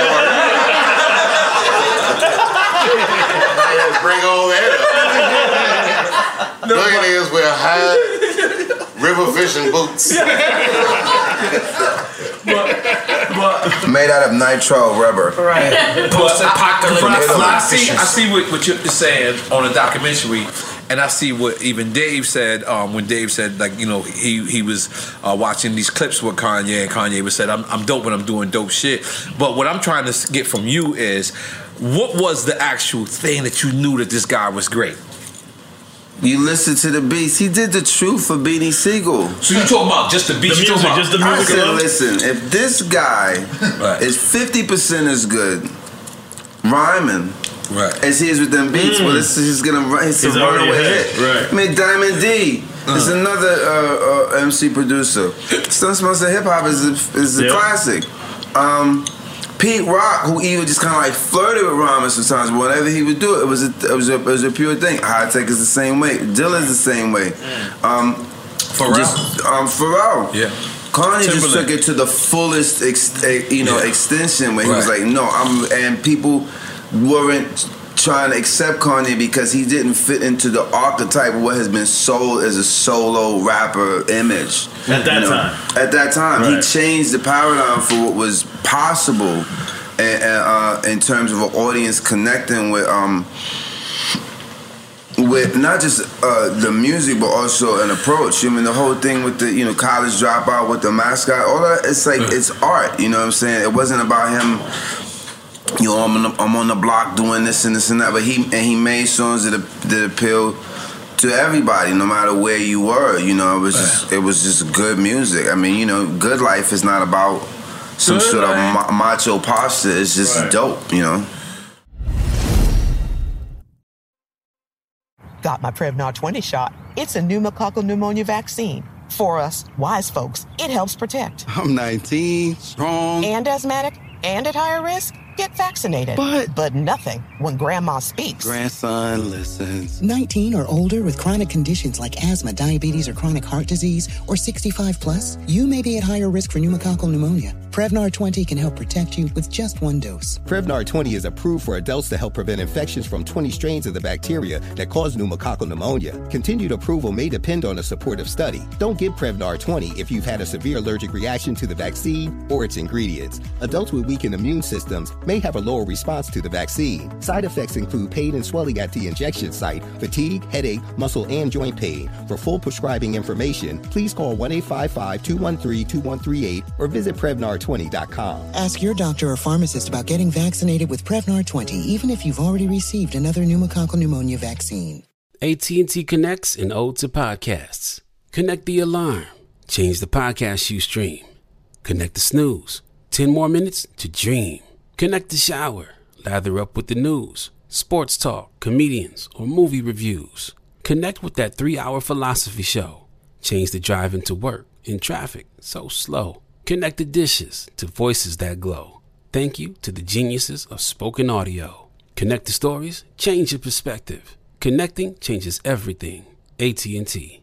Bring all that up. Millionaires wear high river fishing boots. but, Made out of nitro rubber. Right. But I, I, I see, I I see what, what you're saying on the documentary, and I see what even Dave said um, when Dave said, like, you know, he he was uh, watching these clips with Kanye, and Kanye was said, I'm, I'm dope when I'm doing dope shit. But what I'm trying to get from you is, what was the actual thing that you knew that this guy was great? You listen to the beats. He did the truth for Beanie Siegel. So you talking about just the beats? The you music, talking about, just the I music said, alone? listen, if this guy Right. is fifty percent as good rhyming right. as he is with them beats, Mm. well, this is he's gonna run. It's a He's already runaway ahead, hit. right. I mean, Diamond D Uh. is another uh, uh, M C producer. Stun Smells of Hip Hop is a, is a Yeah. classic. Um, Pete Rock, who even just kind of like flirted with rhyming sometimes, but whenever he would do it, it was a, it was a, it was a pure thing. High Tech is the same way. Dilla's the same way. Um, Pharrell. Just, um, Pharrell. Yeah. Kanye just Timberlake. took it to the fullest, ex- eh, you know, Yeah. extension where he was Right. like, "No, I'm," and people weren't trying to accept Kanye because he didn't fit into the archetype of what has been sold as a solo rapper image. At that You know, time. At that time, Right. he changed the paradigm for what was possible, and, uh, in terms of an audience connecting with. Um, With not just uh, the music, but also an approach. I mean, the whole thing with the, you know, college dropout with the mascot, all that, it's like, it's art, you know what I'm saying? It wasn't about him, you know, I'm on the, I'm on the block doing this and this and that, but he, and he made songs that, that appealed to everybody, no matter where you were, you know, it was just, it was just good music. I mean, you know, Good Life is not about some Good sort of life. ma- macho posture, it's just Right. dope, you know? Got my Prevnar twenty shot. It's a pneumococcal pneumonia vaccine. For us, wise folks, it helps protect. I'm nineteen, strong. And asthmatic and at higher risk? Get vaccinated. But- But nothing when grandma speaks. Grandson listens. nineteen or older with chronic conditions like asthma, diabetes, or chronic heart disease, or sixty-five plus, you may be at higher risk for pneumococcal pneumonia. Prevnar twenty can help protect you with just one dose. Prevnar twenty is approved for adults to help prevent infections from twenty strains of the bacteria that cause pneumococcal pneumonia. Continued approval may depend on a supportive study. Don't give Prevnar twenty if you've had a severe allergic reaction to the vaccine or its ingredients. Adults with weakened immune systems may have a lower response to the vaccine. Side effects include pain and swelling at the injection site, fatigue, headache, muscle, and joint pain. For full prescribing information, please call one eight five five, two one three, two one three eight or visit Prevnar twenty dot com. Ask your doctor or pharmacist about getting vaccinated with Prevnar twenty, even if you've already received another pneumococcal pneumonia vaccine. A T and T connects an ode to podcasts. Connect the alarm. Change the podcast you stream. Connect the snooze. Ten more minutes to dream. Connect the shower. Lather up with the news, sports talk, comedians, or movie reviews. Connect with that three-hour philosophy show. Change the drive into work in traffic so slow. Connect the dishes to voices that glow. Thank you to the geniuses of spoken audio. Connect the stories, change your perspective. Connecting changes everything. A T and T.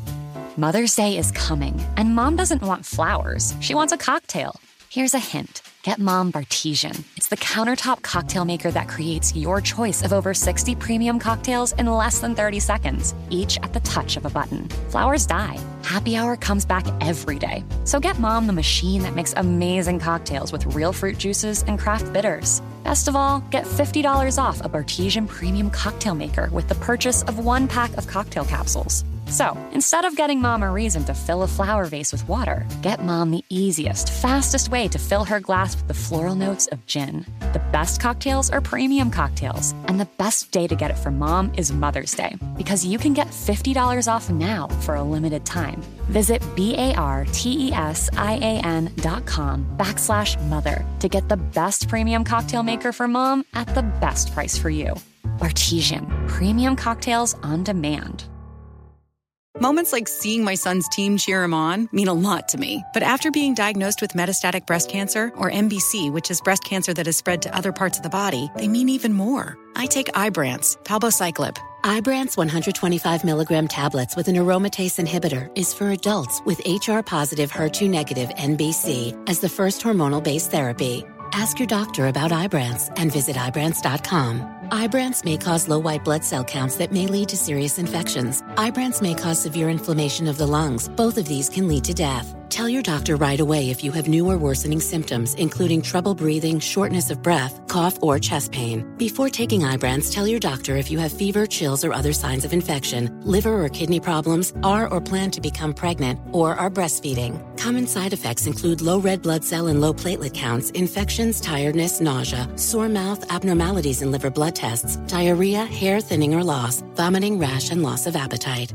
Mother's Day is coming, and Mom doesn't want flowers. She wants a cocktail. Here's a hint. Get Mom Bartesian. It's the countertop cocktail maker that creates your choice of over sixty premium cocktails in less than thirty seconds, each at the touch of a button. Flowers die. Happy Hour comes back every day. So get Mom the machine that makes amazing cocktails with real fruit juices and craft bitters. Best of all, get fifty dollars off a Bartesian premium cocktail maker with the purchase of one pack of cocktail capsules. So, instead of getting Mom a reason to fill a flower vase with water, get Mom the easiest, fastest way to fill her glass with the floral notes of gin. The best cocktails are premium cocktails, and the best day to get it for Mom is Mother's Day, because you can get fifty dollars off now for a limited time. Visit B-A-R-T-E-S-I-A-N dot com backslash mother to get the best premium cocktail maker for Mom at the best price for you. Bartesian, premium cocktails on demand. Moments like seeing my son's team cheer him on mean a lot to me. But after being diagnosed with metastatic breast cancer, or M B C, which is breast cancer that has spread to other parts of the body, they mean even more. I take Ibrance, palbociclib. Ibrance one hundred twenty-five milligram tablets with an aromatase inhibitor is for adults with H R-positive, H E R two negative N B C as the first hormonal-based therapy. Ask your doctor about Ibrance and visit Ibrance dot com. Ibrance may cause low white blood cell counts that may lead to serious infections. Ibrance may cause severe inflammation of the lungs. Both of these can lead to death. Tell your doctor right away if you have new or worsening symptoms, including trouble breathing, shortness of breath, cough, or chest pain. Before taking Ibrance, tell your doctor if you have fever, chills, or other signs of infection, liver or kidney problems, are or plan to become pregnant, or are breastfeeding. Common side effects include low red blood cell and low platelet counts, infections, tiredness, nausea, sore mouth, abnormalities in liver blood tests, diarrhea, hair thinning or loss, vomiting, rash, and loss of appetite.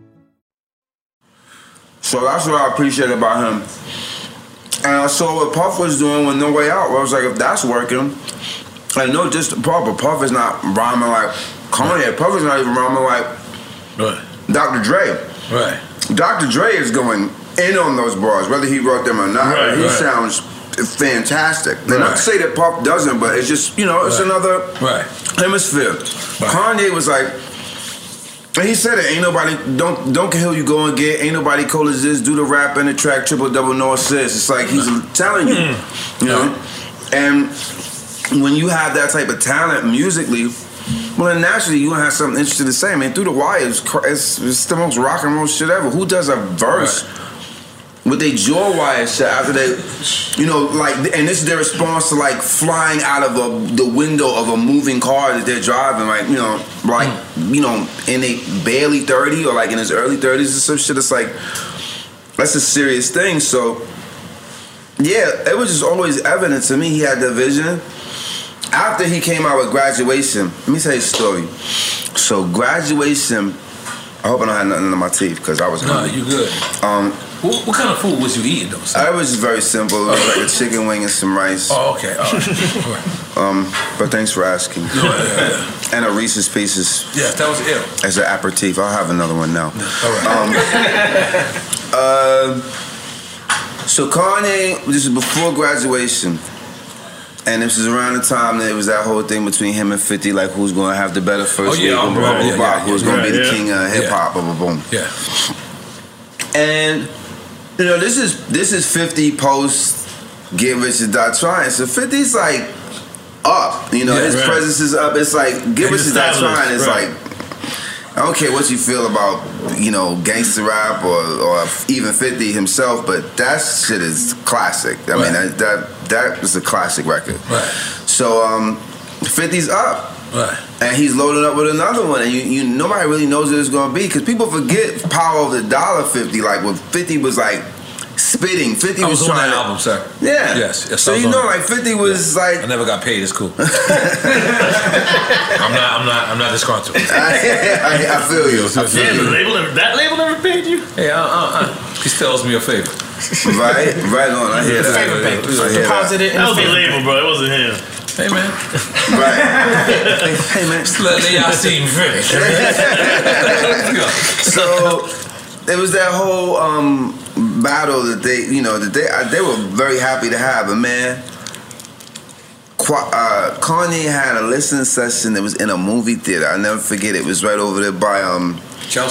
So that's what I appreciate about him. And I saw what Puff was doing with No Way Out, where I was like, if that's working, and no just Puff, but Puff is not rhyming like Kanye. Puff is not even rhyming like right. Doctor Dre. Right. Doctor Dre is going in on those bars, whether he wrote them or not. Right, he right. sounds fantastic. And Right. not to say that Puff doesn't, but it's just, you know, it's Right. another Right. hemisphere. Right. Kanye was like, and he said it, ain't nobody, don't don't care who you go and get, ain't nobody cold as this, do the rap and the track, triple double, no assist. It's like he's telling you, you know? And when you have that type of talent musically, well then naturally you gonna have something interesting to say. I mean, Through the Wire is cr- it's, it's the most rock and roll shit ever. Who does a verse with their jaw wire shit after they, you know, like, and this is their response to like flying out of a, the window of a moving car that they're driving, like, you know, like, mm. you know, in a barely thirty or like in his early thirties or some shit. It's like, that's a serious thing. So, yeah, it was just always evident to me he had the vision. After he came out with Graduation, let me tell you a story. So, Graduation, I hope I don't have nothing in my teeth because I was No, hungry. you good. Um, What, what kind of food was you eating though? Son? It was just very simple. It was like a chicken wing and some rice. Oh, okay. All right. All right. Um, but thanks for asking. Yeah, yeah, yeah. And a Reese's Pieces. Yeah, that was ill. As an aperitif. I'll have another one now. All right. Um, uh, so Kanye, this is before Graduation. And this is around the time that it was that whole thing between him and fifty, like who's going to have the better first Oh, yeah, week, oh, blah, blah, right, blah, yeah, blah, yeah, who's yeah, going to be yeah. the king of hip hop, boom, boom, boom. Yeah. And you know, this is this is fifty post Get Rich or Die Trying. So fifty's like up. You know, Yeah, his right. presence is up. It's like Get And Rich or Die established, Trying is right. like, I don't care what you feel about, you know, gangster rap or, or even fifty himself, but that shit is classic. I mean, that, that that is a classic record. Right. So um, fifty's up. Right. And he's loaded up with another one, and you, you nobody really knows what it's gonna be because people forget Power of the Dollar fifty. Like when fifty was like spitting, fifty I was, was on trying that to, album, sir. Yeah. Yes. yes So I was you on know, it. like fifty was like I never got paid. It's cool. I'm not. I'm not. I'm not disgruntled. I, I, I feel you. I feel Damn, the you. label never, that label never paid you? Hey, uh, uh, uh. He still owes me a favor. Right, right on. I hear that. Favor paper. I hear that. Deposit it in That the was the favor label, paper. bro. It wasn't him. Hey man. Right. Hey, hey man. Just let y'all see me finish. Let's go. So it was that whole um, battle that they, you know, that they uh, they were very happy to have. But man, Qua- uh, Kanye had a listening session that was in a movie theater. I'll never forget it. It was right over there by um, Chelsea.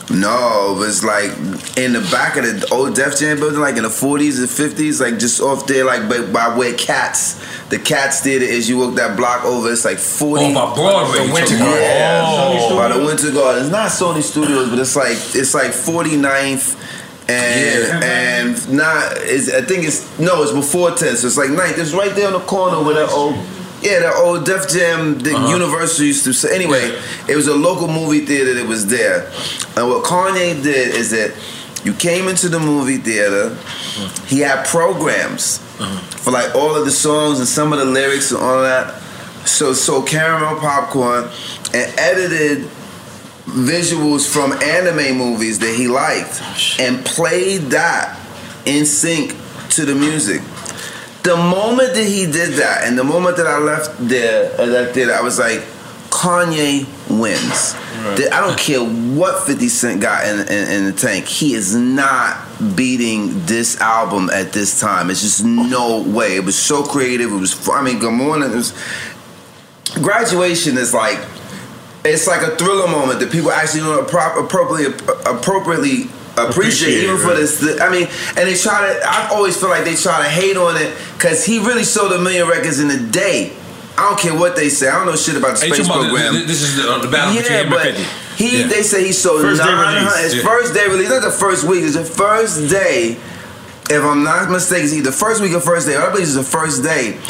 No, it was like in the back of the old Def Jam building, like in the forties and fifties, like just off there, like by, by where Cats, the Cats Theater is. You walk that block over, it's like forty. Oh, by Broadway. The Winter Garden. Yeah, oh. By the Winter Garden. It's not Sony Studios, but it's like it's like forty-ninth and yeah. and not. It's, I think it's no, it's before tenth. So it's like ninth. It's right there on the corner where that old. Yeah, the old Def Jam, the uh-huh. Universal used to say. Anyway, it was a local movie theater that was there. And what Kanye did is that you came into the movie theater, uh-huh. he had programs uh-huh. for like all of the songs and some of the lyrics and all that. So, so caramel popcorn and edited visuals from anime movies that he liked and played that in sync to the music. The moment that he did that, and the moment that I left there, uh, left there, I was like, Kanye wins. Right. I don't care what fifty Cent got in, in, in the tank. He is not beating this album at this time. It's just no way. It was so creative. It was. I mean, Good Morning. It was. Graduation is like, it's like a thriller moment that people actually don't appro- appropriately appropriately. Appreciate, appreciate even for right. this. I mean, and they try to. I always feel like they try to hate on it because he really sold a million records in a day. I don't care what they say. I don't know shit about the space program. The, this is the, the battle yeah, between him but and fifty. He, yeah. they say he sold first nine day hundred. release. His yeah. first day release. Not the first week. It's the first day. If I'm not mistaken, it's either first week or first day. I believe it's the first day.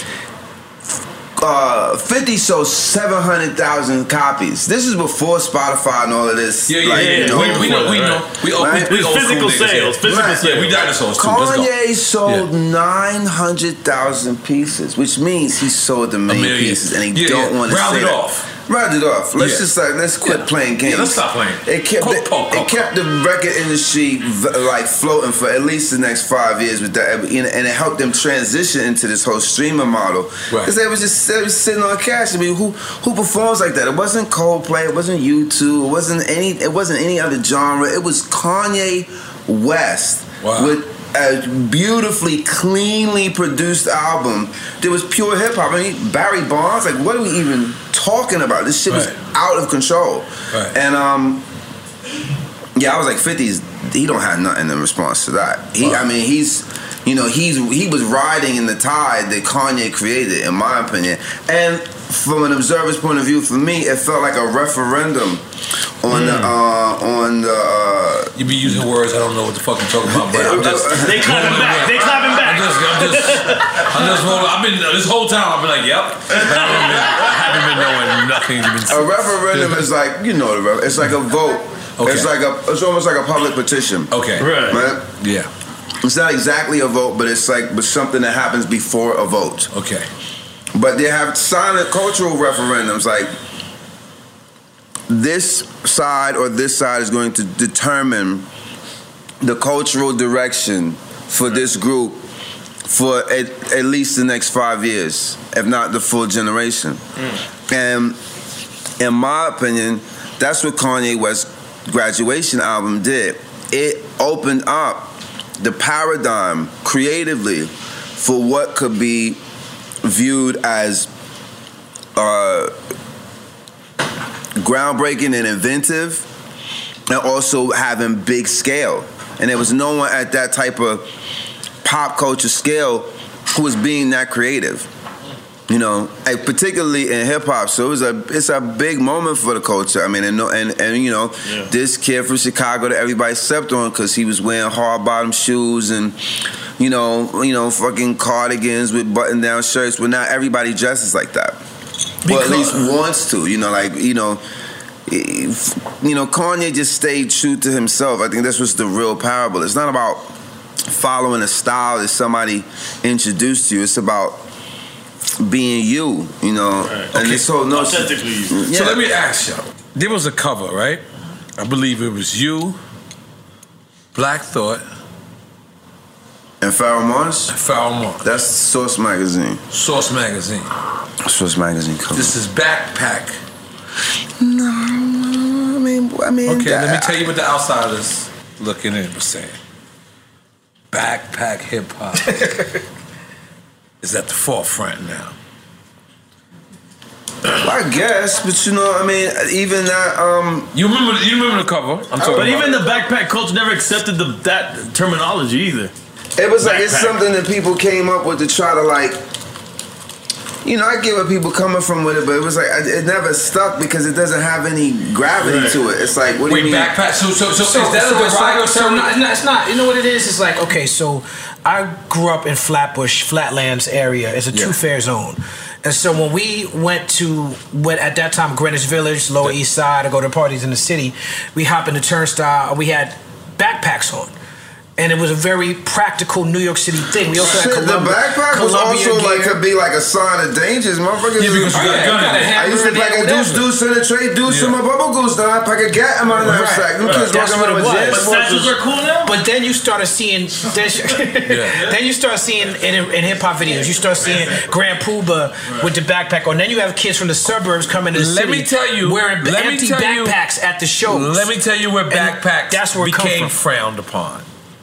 Uh, fifty sold seven hundred thousand copies. This is before Spotify and all of this. Yeah, yeah, like, yeah. You know, we, we know, we know. We, right? we, we, we physical sales, physical right. sales. Yeah, we dinosaurs too. Kanye sold yeah. nine hundred thousand pieces, which means he sold a million, a million. pieces, and he yeah, don't yeah. want to say Round it that. off. Round it off. Let's yeah. just like let's quit yeah. playing games. Yeah, let's stop playing. It kept Coke, the, Coke, Coke, it kept the record industry like floating for at least the next five years with that, and it helped them transition into this whole streaming model. Because right. they was just they was sitting on cash. I mean, who who performs like that? It wasn't Coldplay. It wasn't U two. It wasn't any. It wasn't any other genre. It was Kanye West wow. with a beautifully, cleanly produced album. There was pure hip hop. I mean, Barry Bonds. Like, what are we even talking about? This shit was right. out of control. Right. And um, yeah, I was like, fifties. He don't have nothing in response to that. He, wow. I mean, he's, you know, he's he was riding in the tide that Kanye created, in my opinion. And from an observer's point of view, for me, it felt like a referendum on mm. the uh, on the. Uh, you be using words I don't know what the fuck you're talking about, but I'm just. They clapping back. They clapping back. I'm just. I'm just. I'm just rolling. I've been this whole time. I've been like, yep. But I haven't been, I haven't been knowing nothing. You've been a referendum is like you know the refer- it's like a vote. Okay. It's like a. It's almost like a public petition. Okay. Right. right? Yeah. It's not exactly a vote, but it's like but something that happens before a vote. Okay. But they have silent cultural referendums like this side or this side is going to determine the cultural direction for this group for at, at least the next five years, if not the full generation. Mm. And in my opinion, that's what Kanye West's Graduation album did. It opened up the paradigm creatively for what could be viewed as uh, groundbreaking and inventive, and also having big scale. And there was no one at that type of pop culture scale who was being that creative, you know, like particularly in hip hop. So it was a it's a big moment for the culture. I mean, and and, and you know, yeah. this kid from Chicago that everybody slept on because he was wearing hard bottom shoes and. You know, you know, fucking cardigans with button-down shirts. Well, not everybody dresses like that. Because, or at least wants to. You know, like you know, if, you know, Kanye just stayed true to himself. I think that's what's the real parable. It's not about following a style that somebody introduced to you. It's about being you. You know, right. and okay. this whole notion. Authentically you. Yeah. So let me ask you. There was a cover, right? I believe it was you, Black Thought. And Pharoah Monch? Pharoah Monch. That's Source Magazine. Source Magazine. Source Magazine cover. This is Backpack. No, I mean, I mean. Okay, that, let me tell you what the outsiders looking in was saying. Backpack hip hop is at the forefront now. Well, I guess, but you know, I mean, even that. Um, you remember? You remember the cover? I'm talking But about. even the backpack culture never accepted the, that terminology either. It was like it's Backpack. something that people came up with to try to like. You know, I get where people coming from with it, but it was like it never stuck because it doesn't have any gravity Right. to it. It's like, what do Wait, you mean? backpack. So, so, so, So, is that so, a derogatory so, so term? no, no, it's not. You know what it is? It's like, okay, so I grew up in Flatbush, Flatlands area. It's a Yeah. two-fare zone. And so when we went to, went at that time, Greenwich Village, Lower East Side, to go to parties in the city, we hop in the turnstile, we had backpacks on. And it was a very practical New York City thing. We also Shit, had the Columbia, backpack was Columbia also like gear. could be like a sign of dangers, motherfuckers. Yeah, because you got a gun in it. I used to pack a deuce deuce in a tray deuce in my bubble goose. Now I pack a gat in my knapsack. Them kids That's walking what around it with was. jazz But forces. statues are cool now. But then you started seeing, then, then you start seeing in, in hip hop videos, you start seeing Grand Poobah with the backpack on. Then you have kids from the suburbs coming to the Let city me tell you, wearing let me empty tell you- backpacks at the shows. Let me tell you where And backpacks that's where it come became from. frowned upon.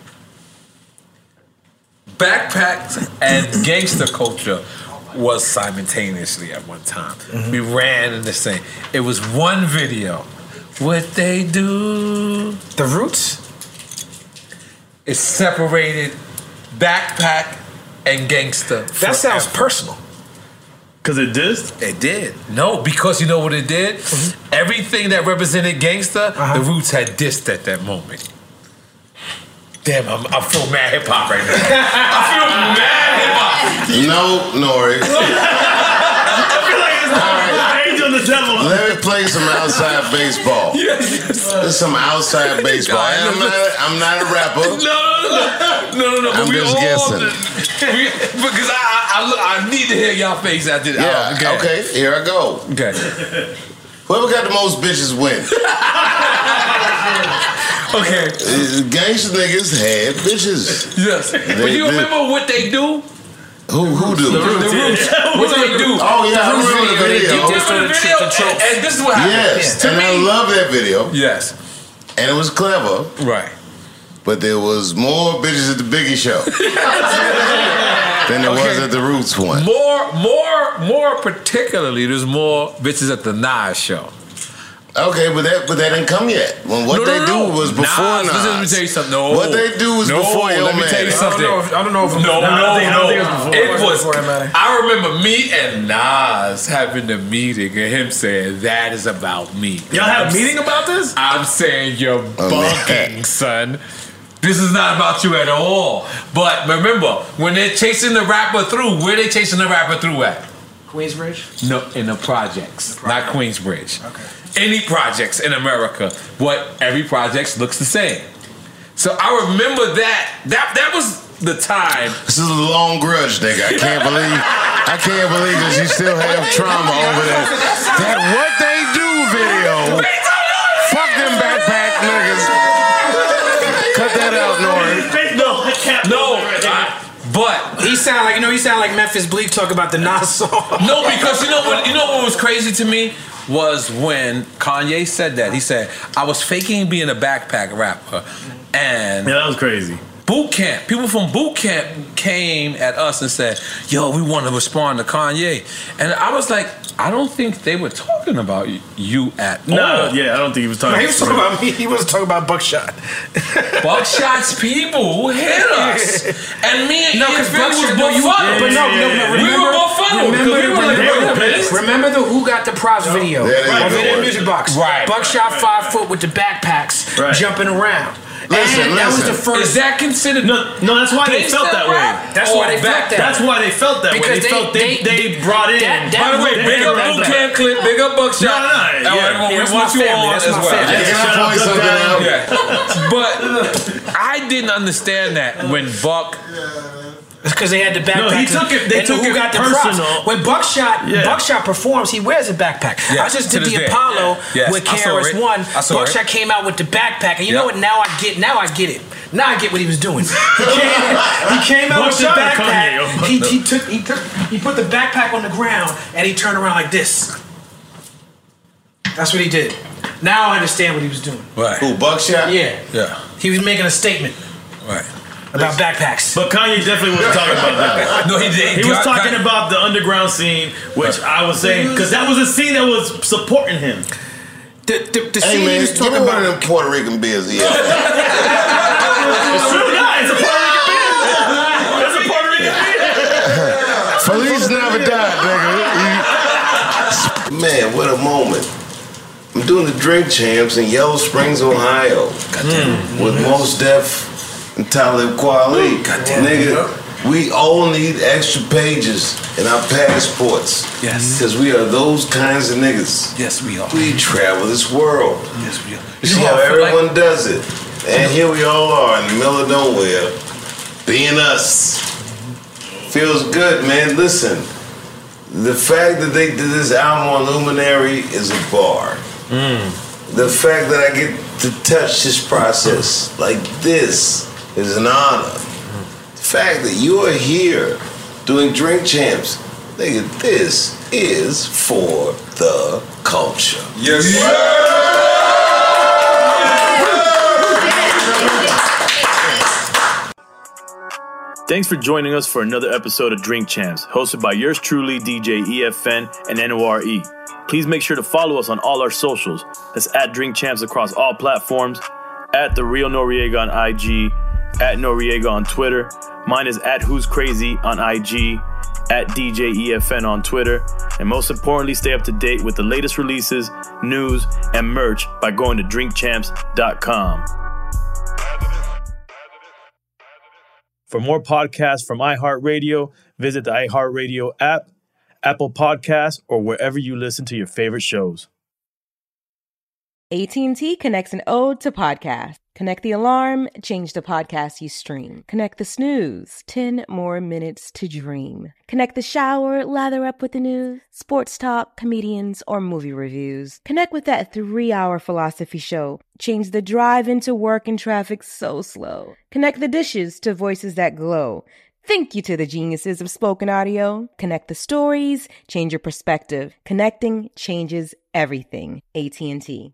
Backpacks and gangster culture was simultaneously at one time. Mm-hmm. We ran in this thing. It was one video. What they do. The Roots? It's separated backpack and gangster. That sounds personal. Because it did? It did. No, because you know what it did? Mm-hmm. Everything that represented gangster, Uh-huh. the Roots had dissed at that moment. Damn, I'm, I feel mad hip hop right now. I feel mad hip hop. No, Nori. I feel like it's All angel and the devil. Let me play some outside baseball. Yes, yes. There's some outside baseball. And I'm not. I'm not a rapper. No, no, no, no, no, no. I'm but we just all, guessing. We, because I, I, I, look, I need to hear y'all face after this. Yeah. Oh, Okay. Here I go. Okay. Whoever got the most bitches win. Okay. Uh, Gangsta niggas had bitches. Yes. They- But you they- remember what they do? Who who do? The Roots. The Roots. What they do? Oh yeah, I The Roots remember the video. You remember the video? And, and this is what happened. Yes, To and me, I love that video. Yes. And it was clever. Right. But there was more bitches at the Biggie show than there was at the Roots one. More, more, more particularly, there's more bitches at the Nas show. Okay, but that but that didn't come yet. When what No, they no, do no. was before Nas, Nas. Let me tell you something. No. What they do was no, before your let me man. tell you something. I don't know if- I don't know if it was- no, No, I no, don't think- I no. don't think it was before. It was. Before that matter. I remember me and Nas having the meeting and him saying that is about me. Y'all had a I'm- meeting about this? I'm saying you're Oh, bunking, son. This is not about you at all. But remember, when they're chasing the rapper through, where they chasing the rapper through at? Queensbridge? No, in the projects, not Queensbridge. Okay. Any projects in America, what every project looks the same. So I remember that. That that was the time. This is a long grudge, nigga. I can't believe I can't believe that you still have trauma over that. That what they do video. Fuck them backpack niggas. Cut that out, Nori. No, I can't. No, I, but He sound like, you know, he sound like Memphis Bleak talk about the Nas song. no, because you know what? You know what was crazy to me was when Kanye said that. He said, "I was faking being a backpack rapper," and Yeah, that was crazy. Boot camp. People from boot camp came at us and said, "Yo, we want to respond to Kanye," and I was like, "I don't think they were talking about you at No, all." yeah, I don't think he was talking No, he was talking about me. He wasn't talking about Buckshot. Buckshot's people who hit us, and me and No, Ian because Phil was Buckshot, no, you, befuddled. but no, no, no, we remember, were befuddled because remember, we were like, remember, "Wait a minute." remember the Who Got the Props video There you on go. Video Music Box. Right. Buckshot five foot with the backpacks Right. jumping around. Listen, and that was listen. the first. Is that considered? No, no, that's why they Gangsta felt that way. rap? That's Or why they back- felt that. That's why they felt that Because way. They, they- felt they, they- they, brought in. that- that- By the way, they big up grabbed Boot that. Camp Clip, big up Buckshot. No, no, And yeah. we Yeah, that's want my you family, on that's as my well. family. Hey, can I point something out? Yeah. But I didn't understand that when Buck. Because they had the backpack. No, he took it- they and took Who it Got the personal. Props. When Buckshot Yeah. Buckshot performs, he wears a backpack. Yeah, I just to did this the day. Apollo Yes, with I K saw R S it. One. I saw Buckshot it. came out with the backpack, and you Yep. know what? Now I get. Now I get it. Now I get what he was doing. He came, he came out with the Buckshot or backpack. Kanye? He, he took he took he put the backpack on the ground and he turned around like this. That's what he did. Now I understand what he was doing. Right. Who, Buckshot? Yeah. Yeah. He was making a statement. Right. About backpacks. But Kanye definitely wasn't talking about that. No, he did. He was Kanye- talking about the underground scene, which I was saying, because that was a scene that was supporting him. The, the, the Hey scene man, he was give talking me one about. of them Puerto Rican beers here. It's true, yeah, it's a Puerto Rican beer. It's a Puerto Rican beer. Feliz Navidad, nigga. Man, what a moment. I'm doing the Drink Champs in Yellow Springs, Ohio. Mm. With Mos Def and Talib Kweli. Nigga, we all need extra pages in our passports. Yes. Because we are those kinds of niggas. Yes, we are. We travel this world. Yes, we are. You see how everyone does it. And here we all are in the middle of nowhere, being us. Feels good, man. Listen, the fact that they did this album on Luminary is a bar. Mm. The fact that I get to touch this process like this is an honor. The fact that you are here doing Drink Champs, nigga, this is for the culture. Yes, Thanks for joining us for another episode of Drink Champs, hosted by yours truly, D J E F N and N O R E. Please make sure to follow us on all our socials. That's at Drink Champs across all platforms, at The Real Noriega on I G, at Noriega on Twitter. Mine is at Who's Crazy on I G, at D J E F N on Twitter. And most importantly, stay up to date with the latest releases, news, and merch by going to drink champs dot com. For more podcasts from iHeartRadio, visit the iHeartRadio app, Apple Podcasts, or wherever you listen to your favorite shows. A T and T connects an ode to podcasts. Connect the alarm, change the podcast you stream. Connect the snooze, ten more minutes to dream. Connect the shower, lather up with the news, sports talk, comedians, or movie reviews. Connect with that three-hour philosophy show. Change the drive into work and traffic so slow. Connect the dishes to voices that glow. Thank you to the geniuses of spoken audio. Connect the stories, change your perspective. Connecting changes everything. A T and T.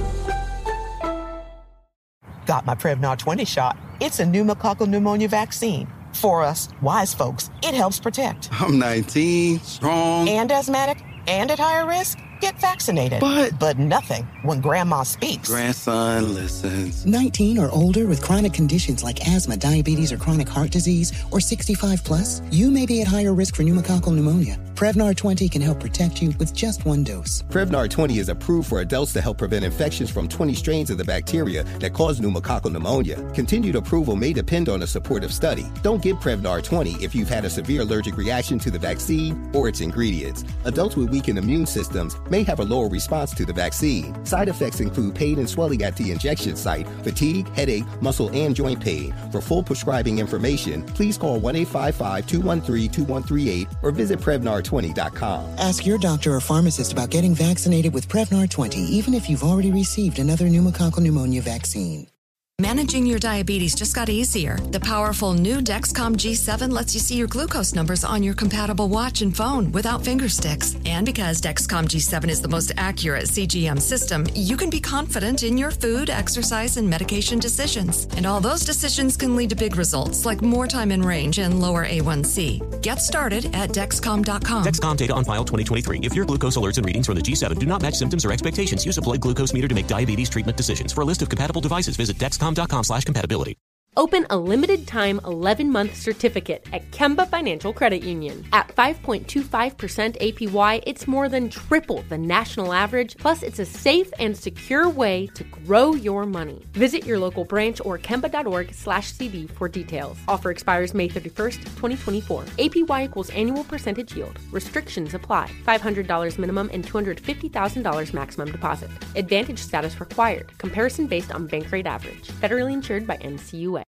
Got my Prevnar twenty shot. It's a pneumococcal pneumonia vaccine. For us, wise folks, it helps protect. I'm nineteen, strong. And asthmatic, and at higher risk. Get vaccinated. But... But nothing when grandma speaks. Grandson listens. nineteen or older with chronic conditions like asthma, diabetes, or chronic heart disease, or sixty-five plus, you may be at higher risk for pneumococcal pneumonia. Prevnar twenty can help protect you with just one dose. Prevnar twenty is approved for adults to help prevent infections from twenty strains of the bacteria that cause pneumococcal pneumonia. Continued approval may depend on a supportive study. Don't give Prevnar twenty if you've had a severe allergic reaction to the vaccine or its ingredients. Adults with weakened immune systems may have a lower response to the vaccine. Side effects include pain and swelling at the injection site, fatigue, headache, muscle, and joint pain. For full prescribing information, please call one eight five five, two one three, two one three eight or visit Prevnar twenty dot com. Ask your doctor or pharmacist about getting vaccinated with Prevnar twenty, even if you've already received another pneumococcal pneumonia vaccine. Managing your diabetes just got easier. The powerful new Dexcom G seven lets you see your glucose numbers on your compatible watch and phone without finger sticks. And because Dexcom G seven is the most accurate C G M system, you can be confident in your food, exercise, and medication decisions. And all those decisions can lead to big results like more time in range and lower A one C. Get started at Dexcom dot com. Dexcom data on file twenty twenty-three. If your glucose alerts and readings from the G seven do not match symptoms or expectations, use a blood glucose meter to make diabetes treatment decisions. For a list of compatible devices, visit Dexcom dot com slash compatibility. Open a limited-time eleven-month certificate at Kemba Financial Credit Union. At five point two five percent A P Y, it's more than triple the national average, plus it's a safe and secure way to grow your money. Visit your local branch or kemba dot org slash C D for details. Offer expires May thirty-first, twenty twenty-four. A P Y equals annual percentage yield. Restrictions apply. five hundred dollars minimum and two hundred fifty thousand dollars maximum deposit. Advantage status required. Comparison based on bank rate average. Federally insured by N C U A.